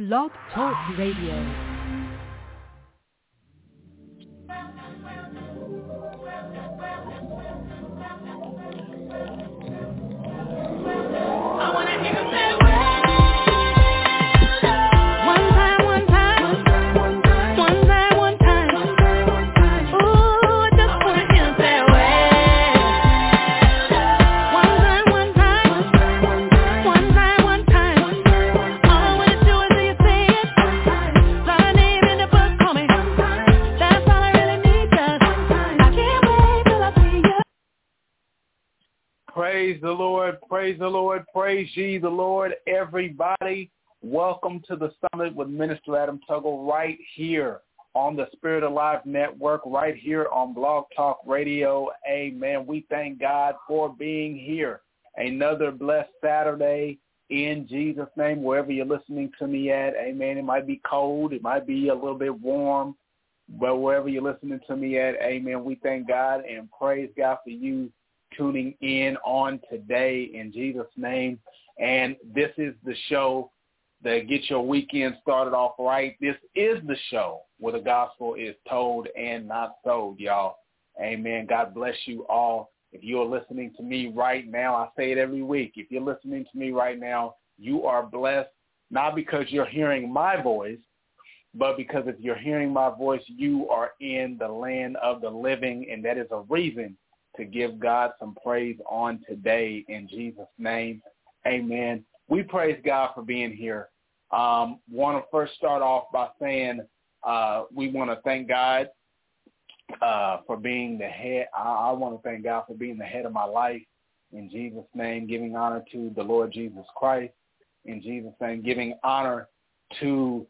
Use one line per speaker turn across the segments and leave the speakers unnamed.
Blog Talk Radio.
Praise the Lord, praise ye the Lord, everybody. Welcome to the Summit with Minister Adam Tuggle right here on the Spirit Alive Network, right here on Blog Talk Radio. Amen. We thank God for being here. Another blessed Saturday in Jesus' name, wherever you're listening to me at. Amen. It might be cold. It might be a little bit warm, but wherever you're listening to me at, amen, we thank God and praise God for you tuning in on today in Jesus' name. And this is the show that gets your weekend started off right. This is the show where the gospel is told and not sold, y'all. Amen. God bless you all. If you're listening to me right now, I say it every week. If you're listening to me right now, you are blessed, not because you're hearing my voice, but because if you're hearing my voice, you are in the land of the living, and that is a reason to give God some praise on today in Jesus' name. Amen. We praise God for being here. Want to first start off by saying we want to thank God for being the head. I want to thank God for being the head of my life in Jesus' name, giving honor to the Lord Jesus Christ in Jesus' name, giving honor to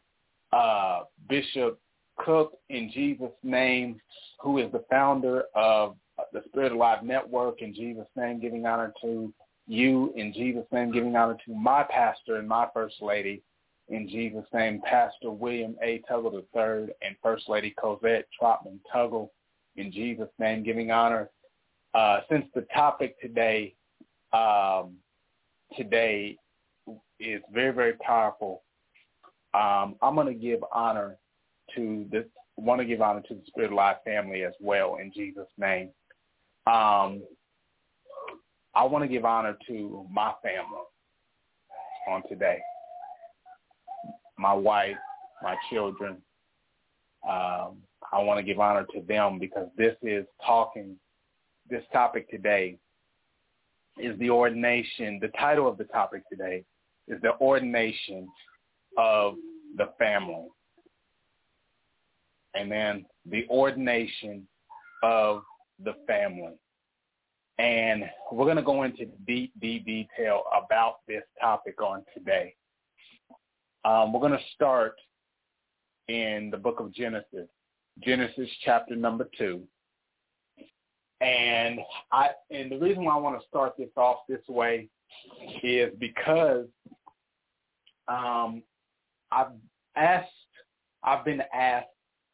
Bishop Cook in Jesus' name, who is the founder of the Spirit Alive Network in Jesus' name, giving honor to you in Jesus' name, giving honor to my pastor and my First Lady in Jesus' name, Pastor William A. Tuggle III and First Lady Cosette Trotman Tuggle in Jesus' name, giving honor. Since the topic today is very, very powerful, I'm going to give honor to this. Want to give honor to the Spirit Alive family as well in Jesus' name. I want to give honor to my family on today. My wife, my children. I want to give honor to them because this topic today is the ordination. The title of the topic today is the ordination of the family. Amen. The ordination of the family. And we're going to go into deep detail about this topic on today. We're going to start in the book of Genesis, Genesis chapter number 2. And the reason why I want to start this off this way is because I've been asked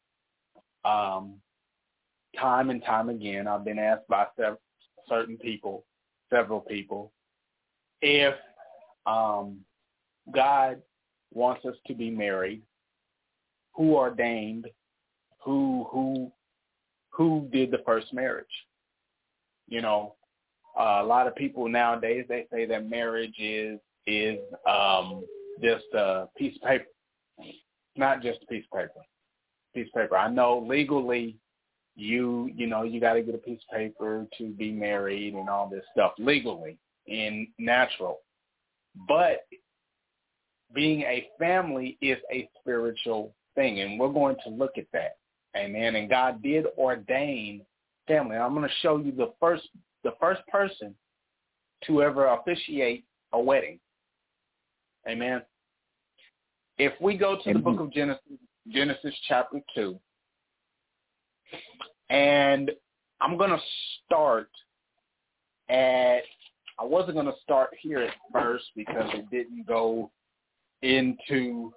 time and time again, I've been asked by several people, if God wants us to be married, who ordained, who did the first marriage? You know, a lot of people nowadays, they say that marriage is just a piece of paper. Not just a piece of paper. I know legally you got to get a piece of paper to be married and all this stuff legally and natural. But being a family is a spiritual thing, and we're going to look at that. Amen. And God did ordain family. I'm going to show you the first person to ever officiate a wedding. Amen. If we go to the book of Genesis chapter 2, and I'm going to start I wasn't going to start here at first because it didn't go into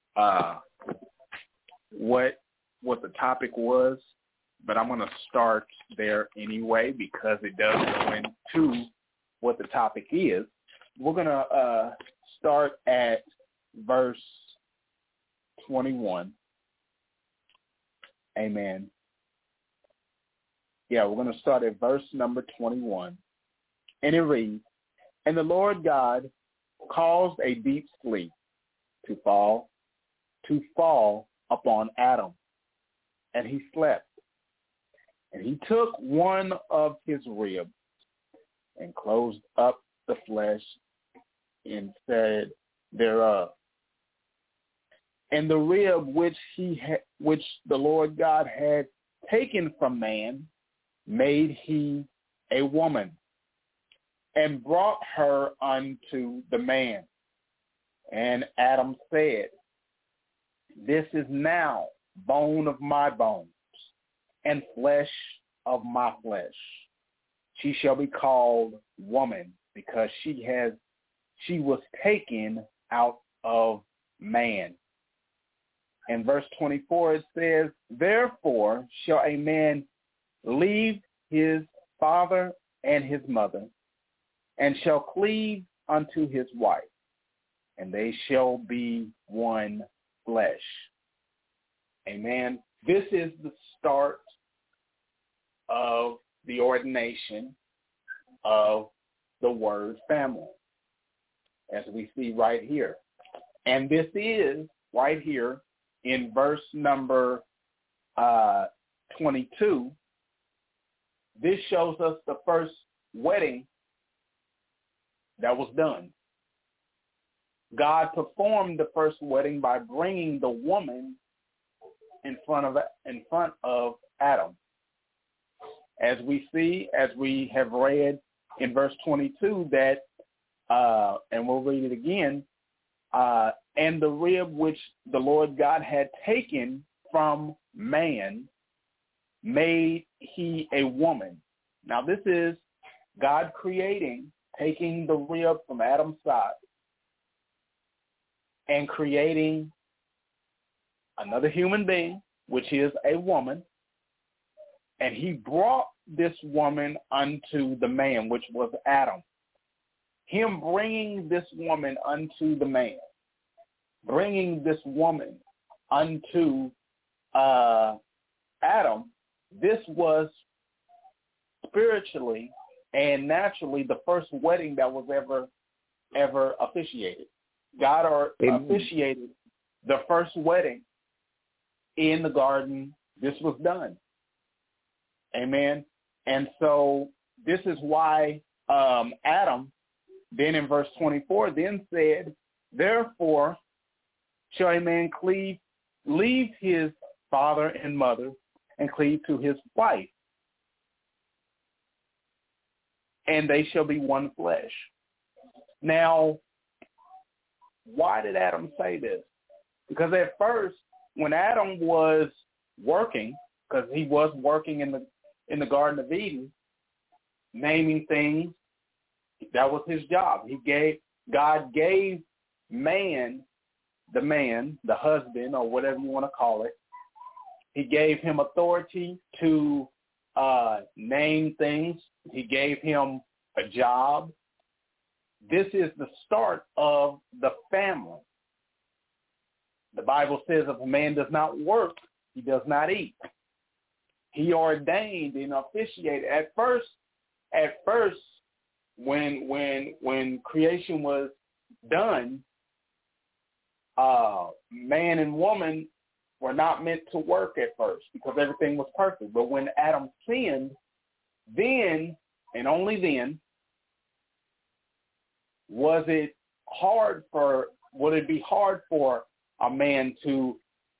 what the topic was, but I'm going to start there anyway because it does go into what the topic is. We're going to start at verse 21. Amen. Yeah, we're going to start at verse number 21. And it reads, "And the Lord God caused a deep sleep to fall upon Adam, and he slept. And he took one of his ribs and closed up the flesh instead thereof. And the rib which the Lord God had taken from man made he a woman, and brought her unto the man. And Adam said, This is now bone of my bones, and flesh of my flesh. She shall be called woman, because she was taken out of man." In verse 24 it says, "Therefore shall a man leave his father and his mother, and shall cleave unto his wife, and they shall be one flesh." Amen. This is the start of the ordination of the word family, as we see right here. And this is right here in verse number 22. This shows us the first wedding that was done. God performed the first wedding by bringing the woman in front of Adam. As we see, as we have read in verse 22, that, and we'll read it again, "And the rib which the Lord God had taken from man made he a woman." Now this is God taking the rib from Adam's side and creating another human being, which is a woman, and he brought this woman unto the man, which was Adam. Him bringing this woman unto the man, bringing this woman unto Adam, this was spiritually and naturally the first wedding that was ever officiated. God officiated the first wedding in the garden. This was done. Amen. And so this is why Adam, then in verse 24, then said, "Therefore shall a man leave his father and mother, and cleave to his wife, and they shall be one flesh." Now, why did Adam say this? Because at first, when Adam was working, because he was working in the Garden of Eden, naming things, that was his job. God gave the husband, or whatever you want to call it, he gave him authority to name things. He gave him a job. This is the start of the family. The Bible says if a man does not work, he does not eat. He ordained and officiated. At first, when creation was done, man and woman were not meant to work at first because everything was perfect. But when Adam sinned, then and only then would it be hard for a man to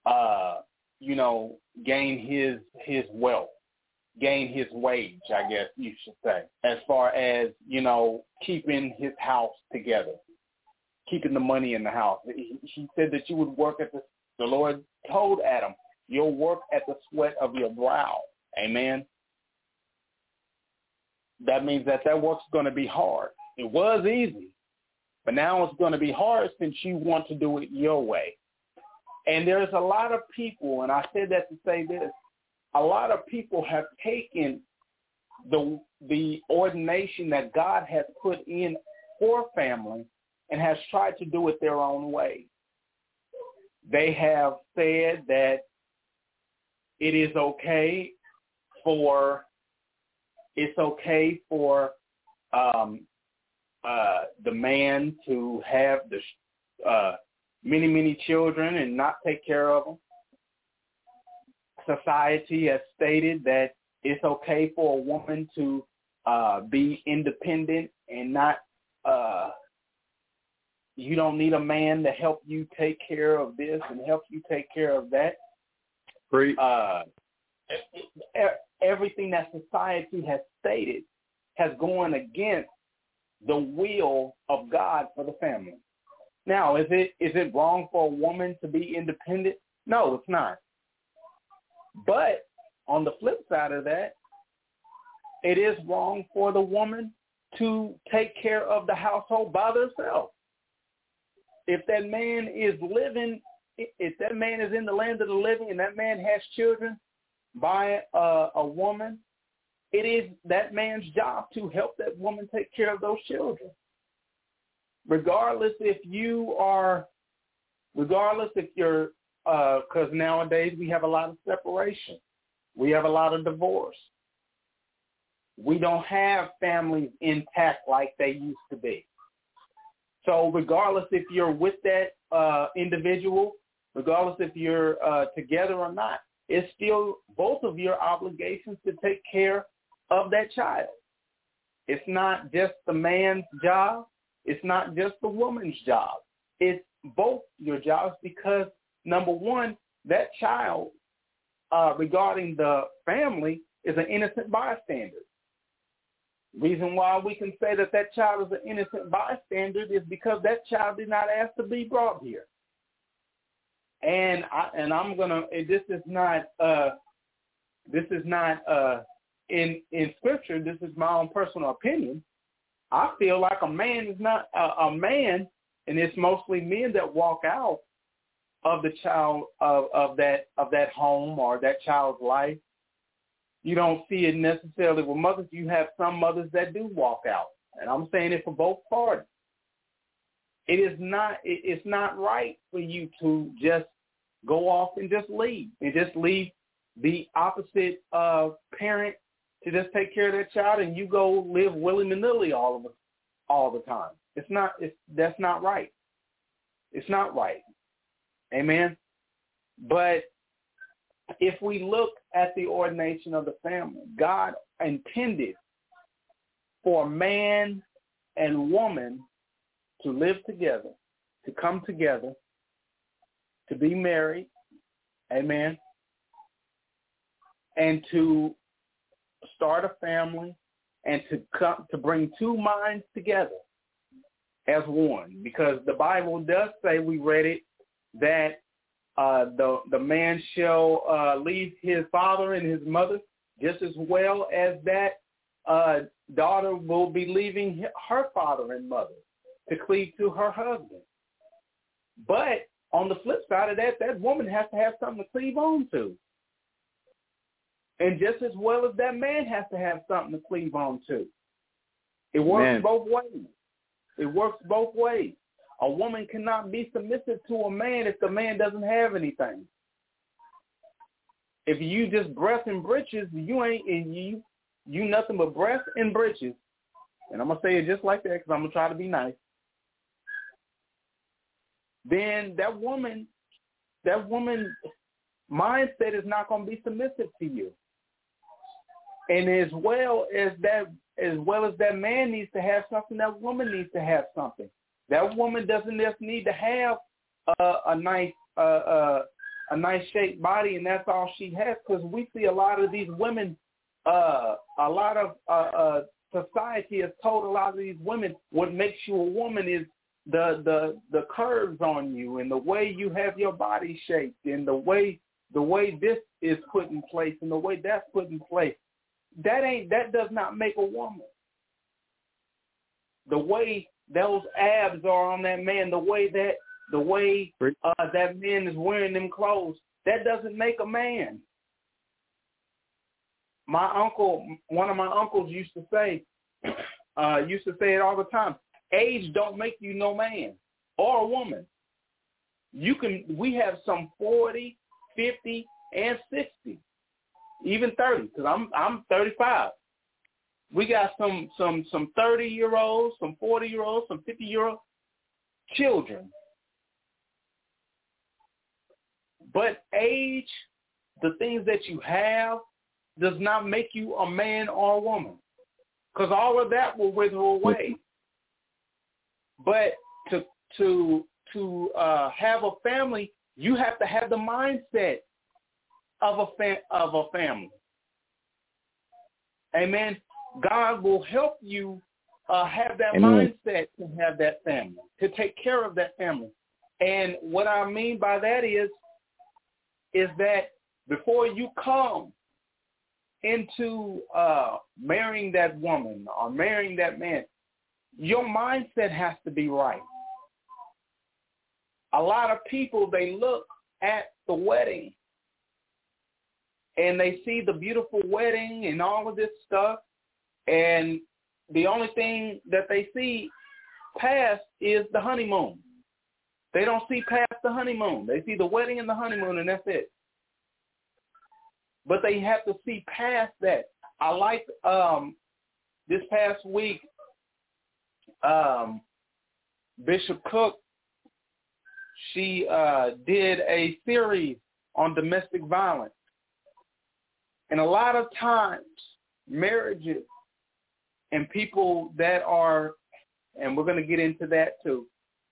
gain his wealth, gain his wage, I guess you should say, as far as, keeping his house together, keeping the money in the house. He said that you would work the Lord told Adam, you'll work at the sweat of your brow. Amen. That means that work's going to be hard. It was easy, but now it's going to be hard since you want to do it your way. And there's a lot of people, and I said that to say this, a lot of people have taken the ordination that God has put in for family and has tried to do it their own way. they have said that it is okay for the man to have the many children and not take care of them. Society has stated that it's okay for a woman to be independent and not. You don't need a man to help you take care of this and help you take care of that.
Great.
Everything that society has stated has gone against the will of God for the family. Now, is it wrong for a woman to be independent? No, it's not. But on the flip side of that, it is wrong for the woman to take care of the household by themselves. If that man is in the land of the living and that man has children by a woman, it is that man's job to help that woman take care of those children. Regardless if you're, because nowadays we have a lot of separation. We have a lot of divorce. We don't have families intact like they used to be. So regardless if you're with that individual, regardless if you're together or not, it's still both of your obligations to take care of that child. It's not just the man's job. It's not just the woman's job. It's both your jobs because, number one, that child, regarding the family, is an innocent bystander. Reason why we can say that child is an innocent bystander is because that child did not ask to be brought here. And I'm gonna. This is not in scripture. This is my own personal opinion. I feel like a man is not a man, and it's mostly men that walk out of the child of that home or that child's life. You don't see it necessarily with mothers. You have some mothers that do walk out, and I'm saying it for both parties. It's not right for you to just go off and just leave the opposite parent to just take care of that child, and you go live willy-nilly all the time. That's not right. It's not right. Amen. But if we look at the ordination of the family, God intended for man and woman to live together, to come together, to be married, amen, and to start a family and to bring two minds together as one. Because the Bible does say, we read it, that the man shall leave his father and his mother, just as well as that daughter will be leaving her father and mother to cleave to her husband. But on the flip side of that woman has to have something to cleave on to. And just as well as that man has to have something to cleave on to. It works both ways. It works both ways. A woman cannot be submissive to a man if the man doesn't have anything. If you just breast and britches, you nothing but breast and britches. And I'm going to say it just like that because I'm going to try to be nice. Then that woman mindset is not going to be submissive to you. And as well as that man needs to have something, that woman needs to have something. That woman doesn't just need to have a nice shaped body, and that's all she has. Because we see a lot of these women, a lot of society has told a lot of these women what makes you a woman is the curves on you and the way you have your body shaped and the way this is put in place and the way that's put in place. That does not make a woman. The way those abs are on that man, the way that man is wearing them clothes, that doesn't make a man. One of my uncles used to say it all the time. Age don't make you no man or a woman. We have some 40, 50, and 60, even 30, because I'm 35. We got some 30-year-olds, some 40-year-olds, some 50-year-old children. But age, the things that you have, does not make you a man or a woman, because all of that will wither away. But to have a family, you have to have the mindset of a family. Amen. God will help you have that mindset to have that family, to take care of that family. And what I mean by that is that before you come into marrying that woman or marrying that man, your mindset has to be right. A lot of people, they look at the wedding and they see the beautiful wedding and all of this stuff, and the only thing that they see past is the honeymoon. They don't see past the honeymoon. They see the wedding and the honeymoon, and that's it. But they have to see past that. I like this past week, Bishop Cook, she did a series on domestic violence. And a lot of times, marriages and people that are, and we're going to get into that too,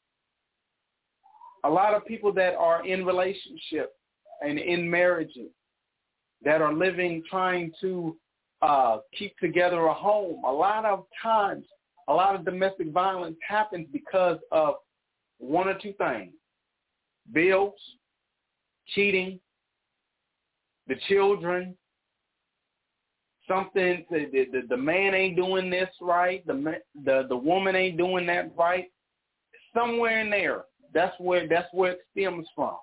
a lot of people that are in relationships and in marriages that are living, trying to keep together a home, a lot of times, a lot of domestic violence happens because of one or two things: bills, cheating, the children, something, the man ain't doing this right, the woman ain't doing that right. Somewhere in there, that's where it stems from,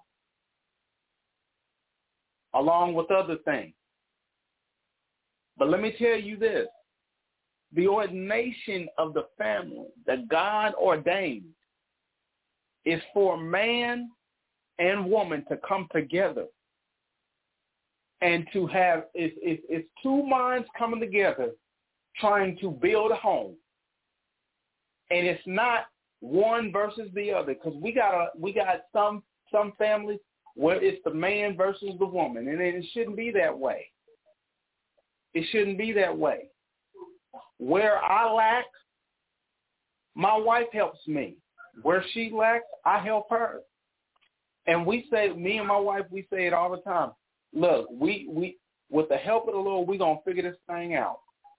along with other things. But let me tell you this: the ordination of the family that God ordained is for man and woman to come together and to have, it's two minds coming together trying to build a home. And it's not one versus the other, because we got some families where it's the man versus the woman, and it shouldn't be that way. It shouldn't be that way. Where I lack, my wife helps me. Where she lacks, I help her. And we say, me and my wife, we say it all the time. Look, we with the help of the Lord, we're going to figure this thing out.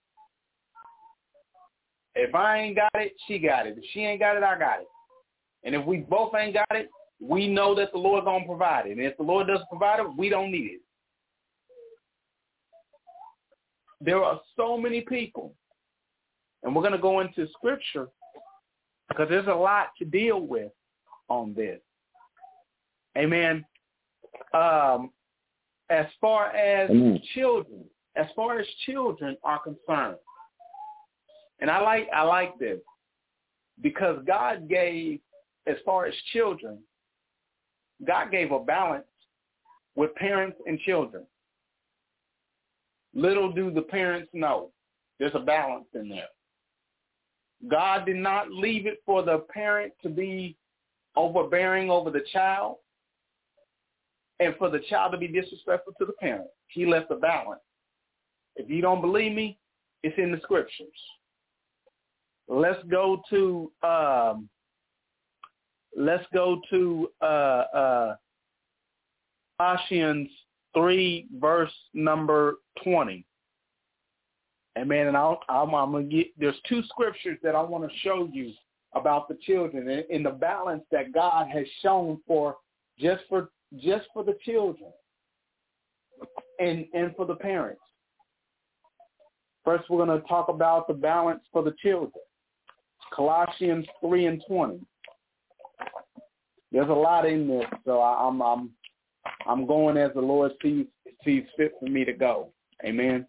If I ain't got it, she got it. If she ain't got it, I got it. And if we both ain't got it, we know that the Lord's going to provide it. And if the Lord doesn't provide it, we don't need it. There are so many people, and we're going to go into Scripture because there's a lot to deal with on this. Amen. As far as children are concerned, and I like this because God gave, as far as children, God gave a balance with parents and children. Little do the parents know there's a balance in there. God did not leave it for the parent to be overbearing over the child and for the child to be disrespectful to the parent. He left a balance. If you don't believe me, it's in the Scriptures. Let's go to Colossians 3, verse number 20. Amen. And I'm gonna get, there's two scriptures that I want to show you about the children and the balance that God has shown for just for the children and for the parents. First, we're going to talk about the balance for the children. Colossians 3 and 20. There's a lot in this, so I'm going as the Lord sees fit for me to go. Amen.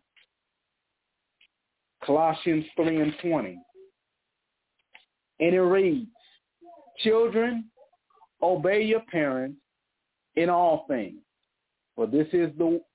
Colossians 3 and 20. And it reads, "Children, obey your parents in all things, for this is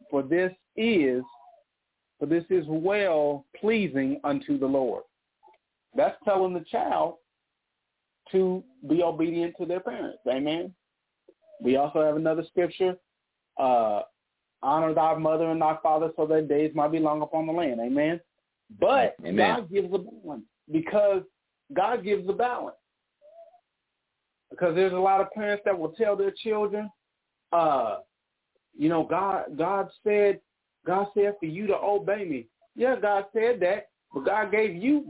well pleasing unto the Lord. That's telling the child to be obedient to their parents. Amen. We also have another scripture, honor thy mother and thy father so that days might be long upon the land. Amen. But
Amen.
God gives a balance, because God gives a balance. Because there's a lot of parents that will tell their children, God said for you to obey me. Yeah, God said that, but God gave you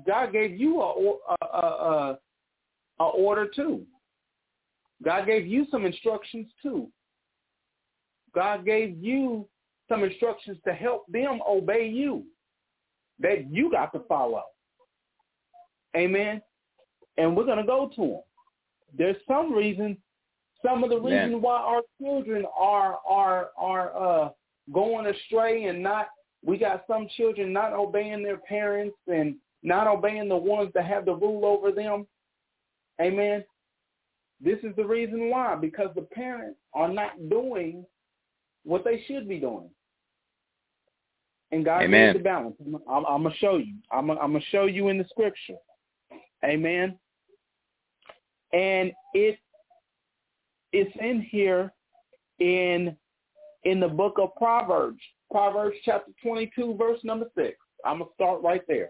a order too. God gave you some instructions too. God gave you some instructions to help them obey you that you got to follow. Amen. And we're going to go to them. There's some of the reasons why our children are going astray and not. We got some children not obeying their parents and not obeying the ones that have the rule over them. Amen. This is the reason why, because the parents are not doing what they should be doing. And God gives the balance. I'm going to show you. I'm going to show you in the scripture. Amen. And it's in here in the book of Proverbs. Proverbs chapter 22, verse number 6. I'm going to start right there.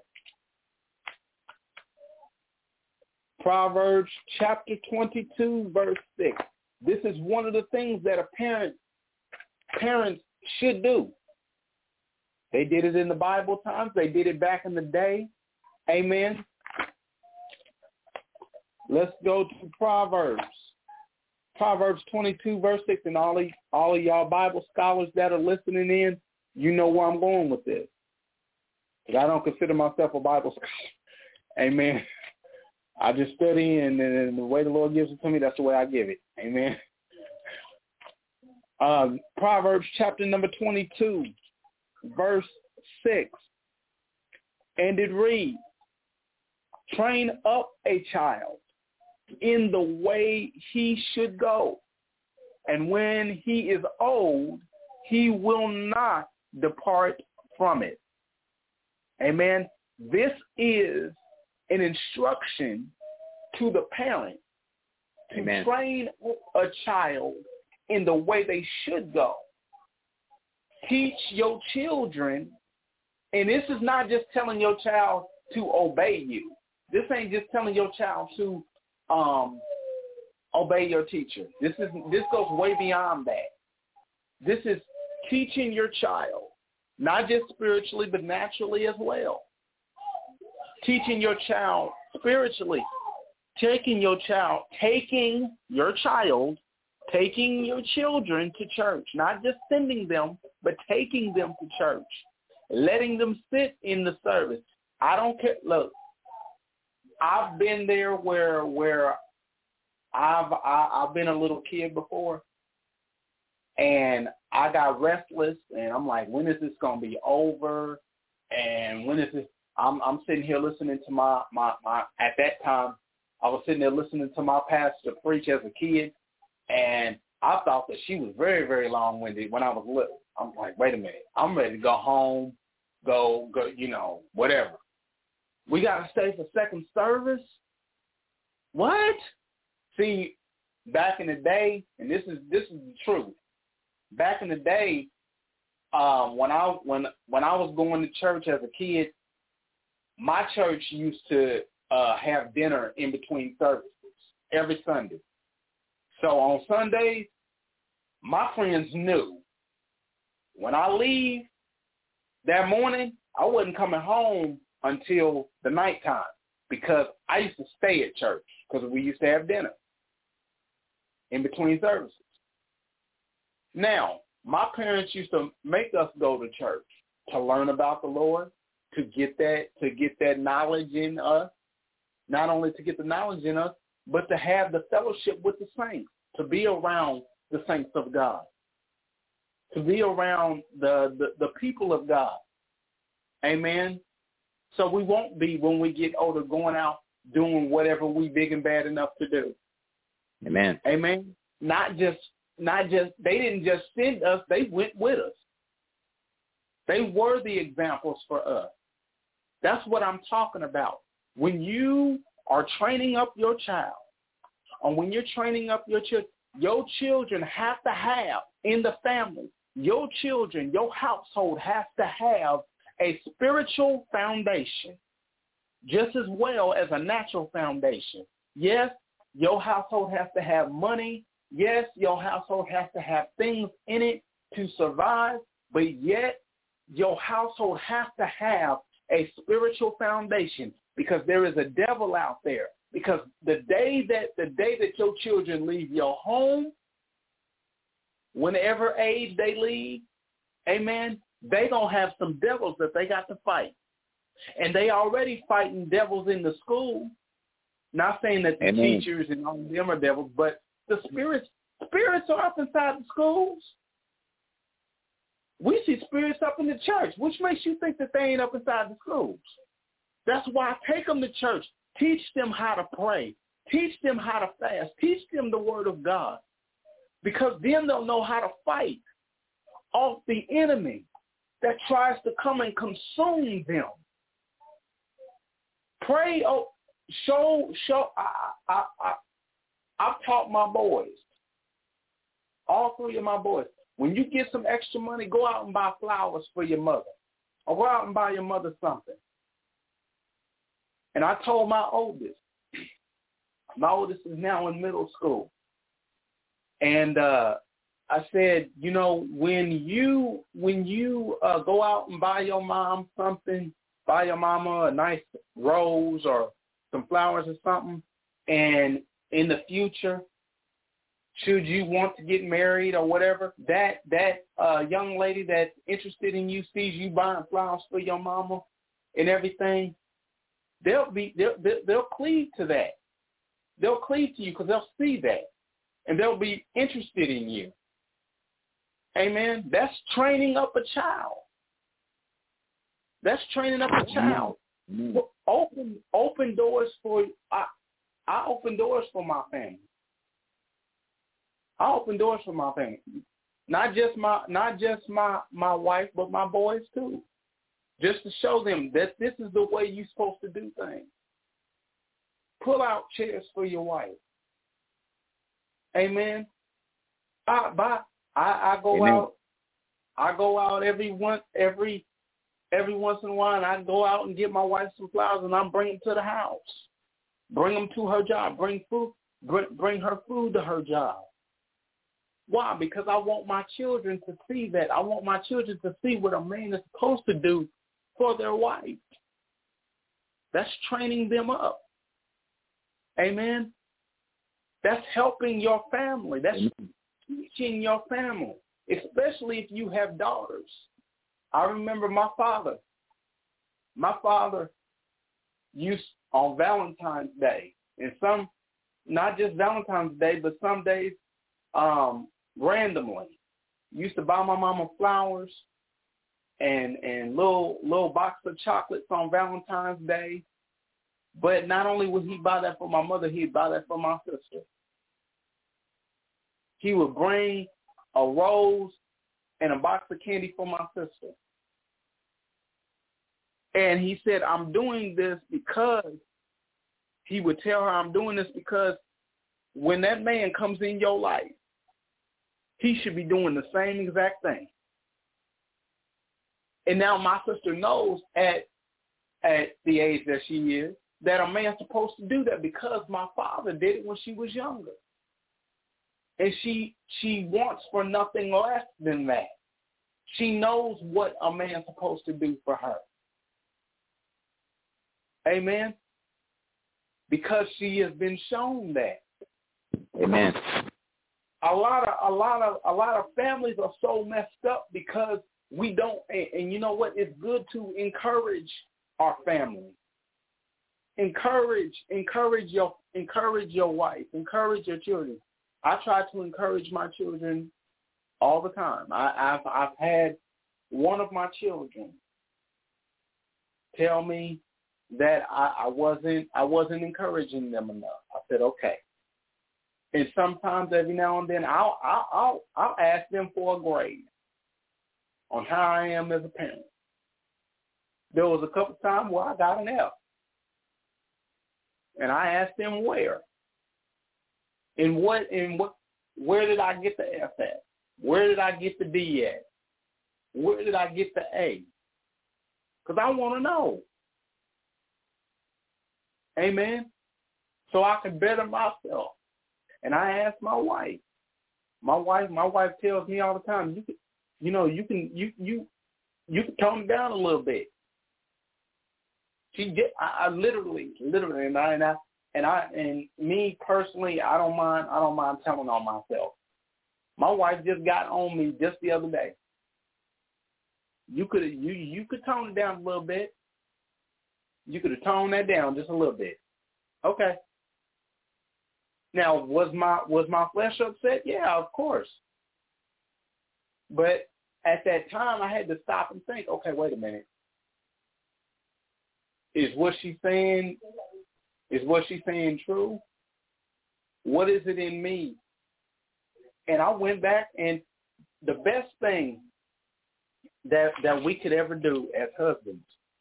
Proverbs chapter 22, verse 6. This is one of the things that parents should do. They did it in the Bible times. They did it back in the day. Amen. Let's go to Proverbs. Proverbs 22, verse 6. And all of y'all Bible scholars that are listening in, you know where I'm going with this. But I don't consider myself a Bible scholar. Amen. I just study, and the way the Lord gives it to me, that's the way I give it. Amen. Proverbs chapter number 22, verse 6. And it reads, train up a child in the way he should go, and when he is old, he will not depart from it. Amen. This is an instruction to the parent to train a child in the way they should go. Teach your children, and this is not just telling your child to obey you. This ain't just telling your child to obey your teacher. This goes way beyond that. This is teaching your child, not just spiritually, but naturally as well. Teaching your child spiritually, taking your children to church, not just sending them, but taking them to church, letting them sit in the service. I don't care. Look, I've been there where I've been a little kid before, and I got restless, and I'm like, when is this gonna be over? And when is this? I'm sitting here listening to my at that time, I was sitting there listening to my pastor preach as a kid, and I thought that she was very, very long-winded when I was little. I'm like, wait a minute, I'm ready to go home, go, whatever. We got to stay for second service? What? See, back in the day, and this is the truth. Back in the day, when I was going to church as a kid, my church used to have dinner in between services every Sunday. So on Sundays, my friends knew when I leave that morning, I wasn't coming home until the nighttime, because I used to stay at church because we used to have dinner in between services. Now, my parents used to make us go to church to learn about the Lord, to get that knowledge in us, not only to get the knowledge in us, but to have the fellowship with the saints, to be around the saints of God, to be around the people of God. Amen. So we won't be, when we get older, going out doing whatever we big and bad enough to do.
Amen.
Amen. Not just they didn't just send us, they went with us. They were the examples for us. That's what I'm talking about. When you are training up your child, or when you're training up your children have to have in the family, your children, your household has to have a spiritual foundation just as well as a natural foundation. Yes, your household has to have money. Yes, your household has to have things in it to survive, but yet your household has to have a spiritual foundation, because there is a devil out there. Because the day that your children leave your home, whenever age they leave, amen, they gonna have some devils that they got to fight. And they already fighting devils in the school. Not saying that the
Amen.
teachers and all of them are devils, but the spirits are up inside the schools. We see spirits up in the church, which makes you think that they ain't up inside the schools. That's why I take them to church. Teach them how to pray. Teach them how to fast. Teach them the word of God. Because then they'll know how to fight off the enemy that tries to come and consume them. Pray, I've taught my boys, all three of my boys, when you get some extra money, go out and buy flowers for your mother, or go out and buy your mother something. And I told my oldest is now in middle school, and I said, you know, when you go out and buy your mom something, buy your mama a nice rose or some flowers or something, and in the future, should you want to get married or whatever, that young lady that's interested in you sees you buying flowers for your mama and everything, they'll cleave to that. They'll cleave to you because they'll see that, and they'll be interested in you. Amen. That's training up a child. That's training up a child.
Mm-hmm.
Open doors for I open doors for my family. I open doors for my family. Not just my wife, but my boys too. Just to show them that this is the way you're supposed to do things. Pull out chairs for your wife. Amen. I go
Amen.
out. I go out every once in a while, and I go out and get my wife some flowers, and I bring them to the house. Bring them to her job. Bring her food to her job. Why? Because I want my children to see that. I want my children to see what a man is supposed to do for their wife. That's training them up. Amen. That's helping your family. That's teaching your family, especially if you have daughters. I remember my father. My father used on Valentine's Day, and some, not just Valentine's Day, but some days randomly, used to buy my mama flowers and little box of chocolates on Valentine's Day. But not only would he buy that for my mother, he'd buy that for my sister. He would bring a rose and a box of candy for my sister. And he said, I'm doing this because, he would tell her, I'm doing this because when that man comes in your life, he should be doing the same exact thing. And now my sister knows at the age that she is that a man's supposed to do that because my father did it when she was younger. And she wants for nothing less than that. She knows what a man's supposed to do for her. Amen. Because she has been shown that.
Amen.
A lot of families are so messed up because we don't. And you know what? It's good to encourage our family. Encourage your wife. Encourage your children. I try to encourage my children all the time. I've had one of my children tell me that I wasn't encouraging them enough. I said, okay. And sometimes every now and then I'll ask them for a grade on how I am as a parent. There was a couple times where I got an F. And I asked them where. Where did I get the F at? Where did I get the D at? Where did I get the A? Because I want to know. Amen. So I can better myself. And I asked my wife. My wife tells me all the time, you can tone it down a little bit. I literally, and me personally, I don't mind telling on myself. My wife just got on me just the other day. You could tone it down a little bit. You could have toned that down just a little bit. Okay. Now, was my flesh upset? Yeah, of course. But at that time, I had to stop and think, okay, wait a minute. Is what she's saying true? What is it in me? And I went back, and the best thing that we could ever do as husbands,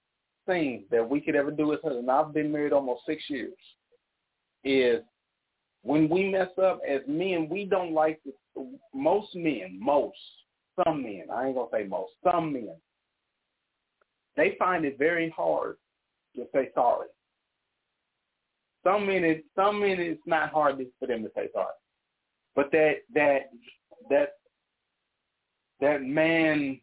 I've been married almost 6 years, is when we mess up as men, we don't like to, some men, I ain't going to say most, some men, they find it very hard to say sorry. Some men it's not hard for them to say sorry. But that man,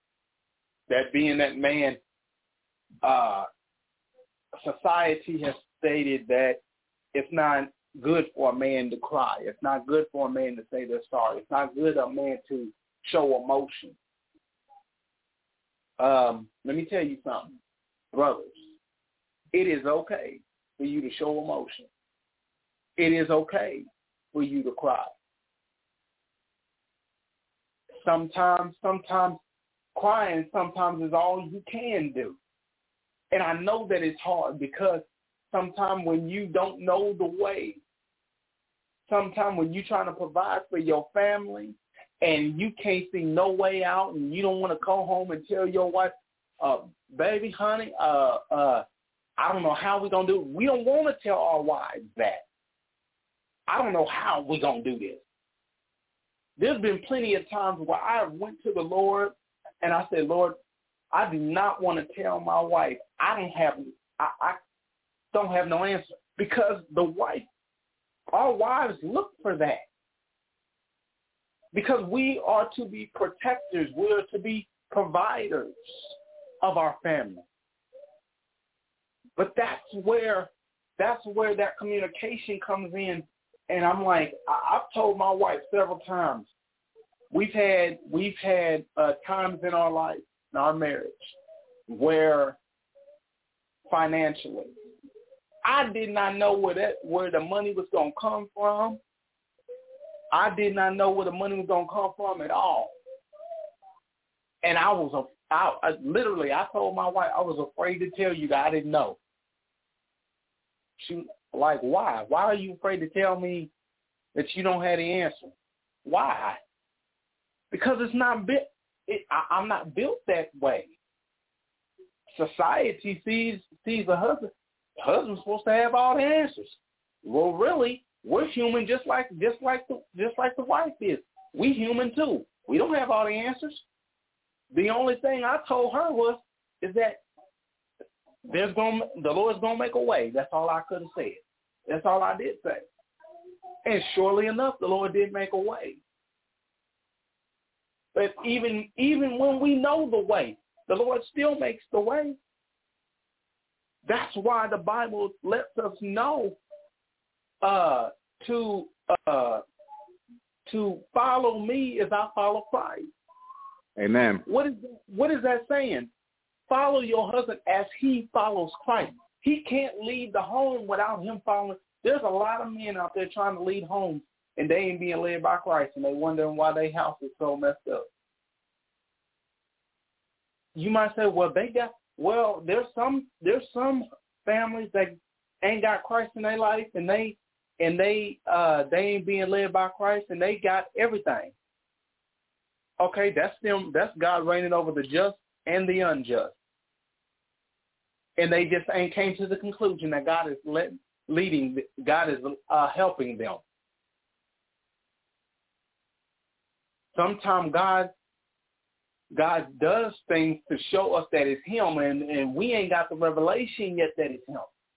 society has stated that it's not good for a man to cry. It's not good for a man to say they're sorry. It's not good for a man to show emotion. Let me tell you something, brothers. It is okay for you to show emotion. It is okay for you to cry. Sometimes crying sometimes is all you can do. And I know that it's hard because sometimes when you don't know the way, sometimes when you're trying to provide for your family and you can't see no way out and you don't want to go home and tell your wife, baby, honey, I don't know how we're going to do it. We don't want to tell our wives that. I don't know how we're going to do this. There's been plenty of times where I went to the Lord and I said, Lord, I do not want to tell my wife. I don't have no answer because our wives look for that. Because we are to be protectors. We are to be providers of our family. But that's where that communication comes in. And I'm like, I've told my wife several times, we've had times in our life, in our marriage, where financially, I did not know where the money was going to come from. I did not know where the money was going to come from at all. And I told my wife, I was afraid to tell you that I didn't know. She like, why? Why are you afraid to tell me that you don't have the answer? Why? Because it's not built. I'm not built that way. Society sees a husband. The husband's supposed to have all the answers. Well, really, we're human just like the wife is. We human too. We don't have all the answers. The only thing I told her is that the Lord's gonna make a way. That's all I could have said. That's all I did say. And surely enough, the Lord did make a way. But even when we know the way, the Lord still makes the way. That's why the Bible lets us know to follow me as I follow Christ.
Amen.
What is that saying? Follow your husband as he follows Christ. He can't leave the home without him following. There's a lot of men out there trying to lead homes, and they ain't being led by Christ, and they wondering why their house is so messed up. You might say, there's some families that ain't got Christ in their life, and they and they ain't being led by Christ, and they got everything. Okay, that's them. That's God reigning over the just and the unjust, and they just ain't came to the conclusion that God is leading. God is helping them. Sometimes God does things to show us that it's Him, and we ain't got the revelation yet that it's Him.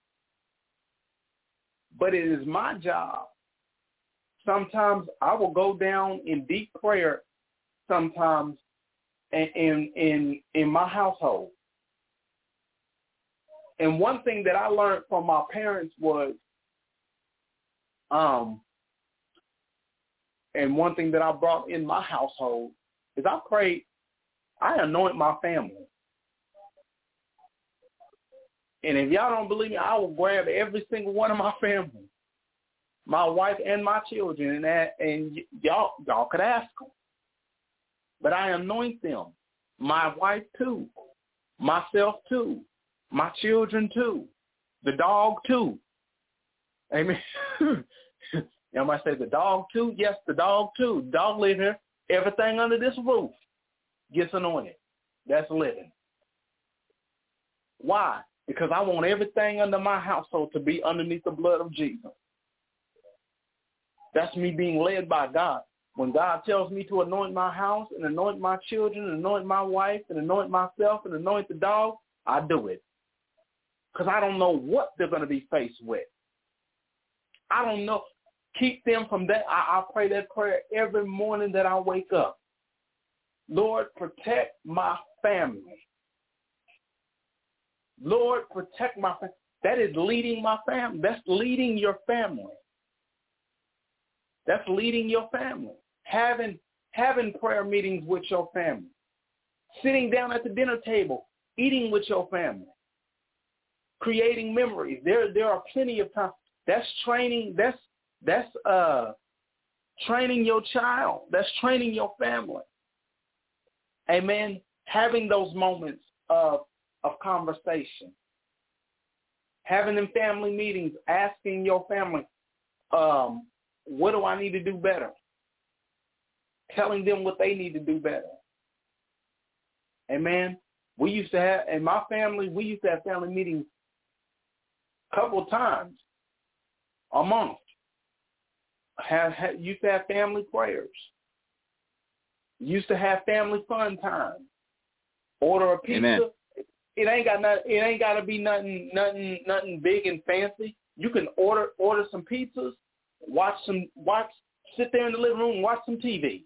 But it is my job. Sometimes I will go down in deep prayer. Sometimes in my household. And one thing that I learned from my parents was, and one thing that I brought in my household is I anoint my family. And if y'all don't believe me, I will grab every single one of my family, my wife and my children, and y'all could ask them. But I anoint them, my wife too, myself too, my children too, the dog too. Amen. You might say the dog too? Yes, the dog too. The dog live here. Everything under this roof gets anointed. That's living. Why? Because I want everything under my household to be underneath the blood of Jesus. That's me being led by God. When God tells me to anoint my house and anoint my children and anoint my wife and anoint myself and anoint the dog, I do it. Because I don't know what they're going to be faced with. I don't know. Keep them from that. I pray that prayer every morning that I wake up. Lord, protect my family. Lord, protect my family. That is leading my family. That's leading your family. That's leading your family. Having prayer meetings with your family. Sitting down at the dinner table, eating with your family. Creating memories. There are plenty of times. That's training. That's training your child. That's training your family. Amen. Having those moments of conversation. Having them family meetings, asking your family, what do I need to do better? Telling them what they need to do better. Amen. We used to have, in my family, we used to have family meetings a couple of times a month. Used to have family prayers. Used to have family fun time. Order a pizza.
Amen.
It ain't got to be nothing big and fancy. You can order some pizzas, sit there in the living room and watch some TV.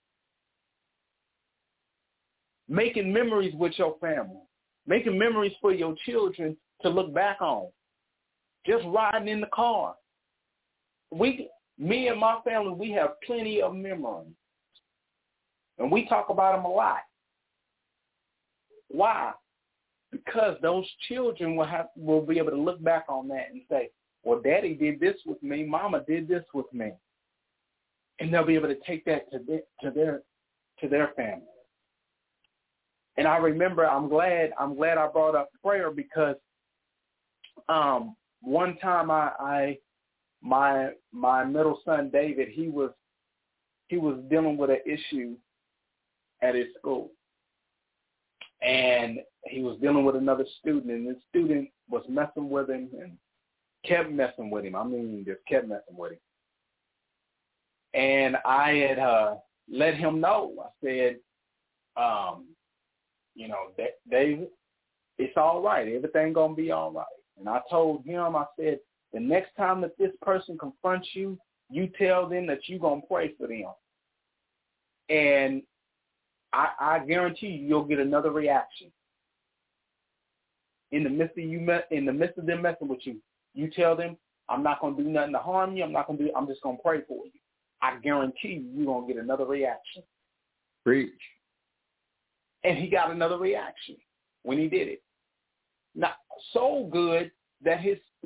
Making memories with your family. Making memories for your children to look back on. Just riding in the car. Me and my family, we have plenty of memories. And we talk about them a lot. Why? Because those children will be able to look back on that and say, well, Daddy did this with me, Mama did this with me. And they'll be able to take that to their family. And I remember, I'm glad I brought up prayer because one time my middle son David, he was dealing with an issue at his school. And he was dealing with another student, and this student was messing with him and kept messing with him. I mean, just kept messing with him. And I had let him know. I said, David, it's all right. Everything going to be all right. And I told him, I said, the next time that this person confronts you, you tell them that you're going to pray for them. And I guarantee you'll get another reaction. In the midst of them messing with you, you tell them, I'm not going to do nothing to harm you. I'm just going to pray for you. I guarantee you're going to get another reaction.
Preach.
And he got another reaction when he did it. Not so good that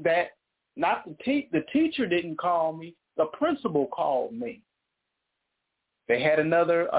the teacher didn't call me, the principal called me. They had another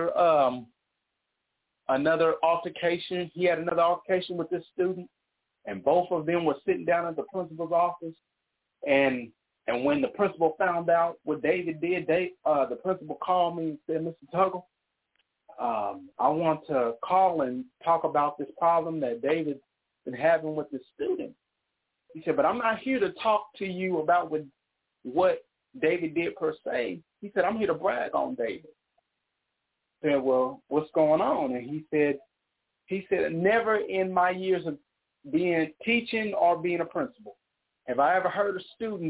altercation. He had another altercation with this student, and both of them were sitting down at the principal's office. And And when the principal found out what David did, the principal called me and said, Mr. Tuggle, I want to call and talk about this problem that David's been having with the student. He said, but I'm not here to talk to you about what David did per se. He said, I'm here to brag on David. I said, well, what's going on? And he said, never in my years of teaching or being a principal have I ever heard a student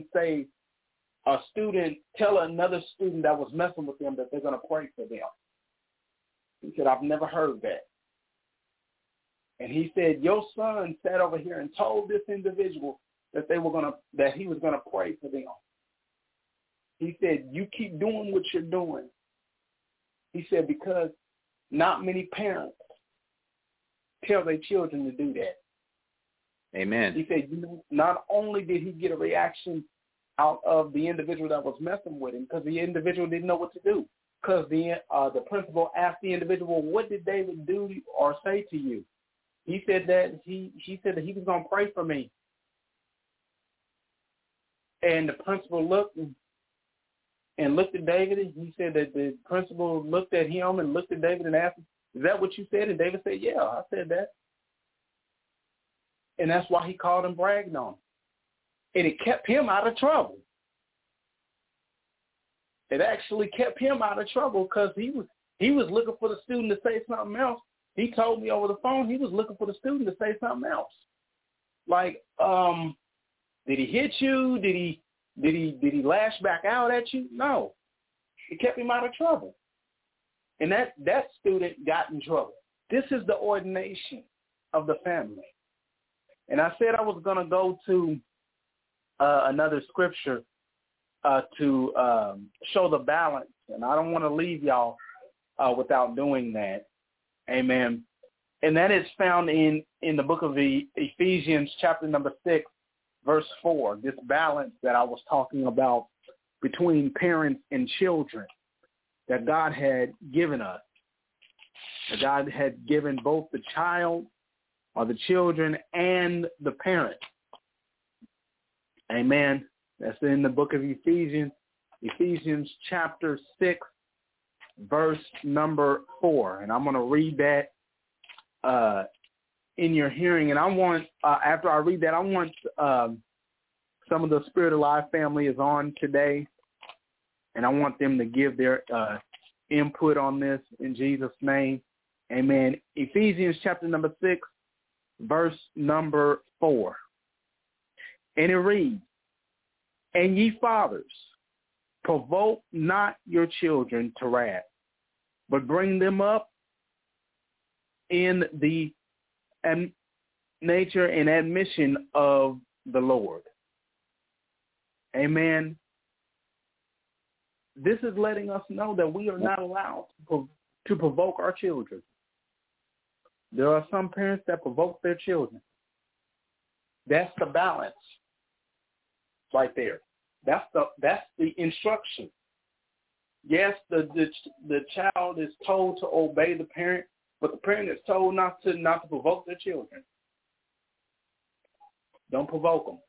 tell another student that was messing with them that they're going to pray for them. He said, I've never heard that. And he said, your son sat over here and told this individual that he was going to pray for them. He said, you keep doing what you're doing. He said, because not many parents tell their children to do that.
Amen.
He said, not only did he get a reaction out of the individual that was messing with him, because the individual didn't know what to do. Because the principal asked the individual, what did David do or say to you? He said that he was going to pray for me. And the principal looked at David, and he said that the principal looked at him and looked at David and asked him, is that what you said? And David said, yeah, I said that. And that's why he called him bragging on him. And it kept him out of trouble. It actually kept him out of trouble because he was looking for the student to say something else. He told me over the phone he was looking for the student to say something else. Like, did he hit you? Did he lash back out at you? No. It kept him out of trouble. And that student got in trouble. This is the ordination of the family. And I said I was going to go to another scripture to show the balance. And I don't want to leave y'all without doing that. Amen. And that is found in the book of Ephesians chapter number 6, verse 4, this balance that I was talking about between parents and children that God had given us. That God had given both the child or the children and the parent. Amen. That's in the book of Ephesians chapter 6, verse number 4. And I'm going to read that in your hearing. And I want, after I read that, I want some of the Spirit Alive family is on today. And I want them to give their input on this in Jesus' name. Amen. Ephesians chapter number 6, verse number 4. And it reads, and ye fathers, provoke not your children to wrath, but bring them up in the nature and admission of the Lord. Amen. This is letting us know that we are not allowed to provoke our children. There are some parents that provoke their children. That's the balance right there. That's the instruction. Yes, the child is told to obey the parent, but the parent is told not to provoke their children. Don't provoke them.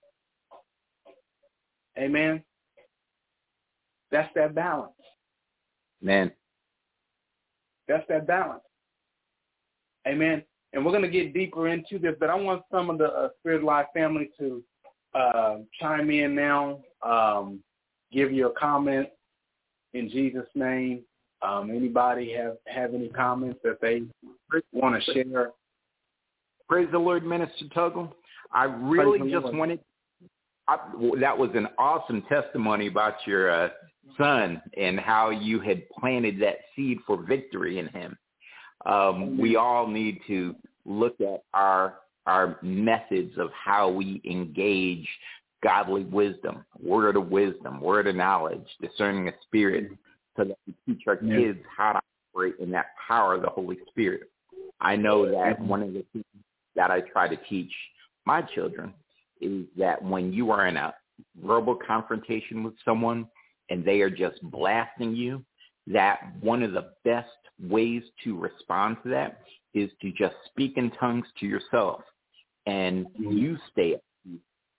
Amen. That's that balance.
Man.
That's that balance. Amen. And we're going to get deeper into this, but I want some of the Spirit Life family to chime in now, give you a comment in Jesus' name. Anybody have any comments that they want to share?
Praise the Lord, Minister Tuggle. I really just wanted, that was an awesome testimony about your son and how you had planted that seed for victory in him. We all need to look at our methods of how we engage godly wisdom, word of knowledge, discerning of spirit, so that we teach our kids how to operate in that power of the Holy Spirit. I know that one of the things that I try to teach my children is that when you are in a verbal confrontation with someone and they are just blasting you, that one of the best ways to respond to that is to just speak in tongues to yourself, and you stay at peace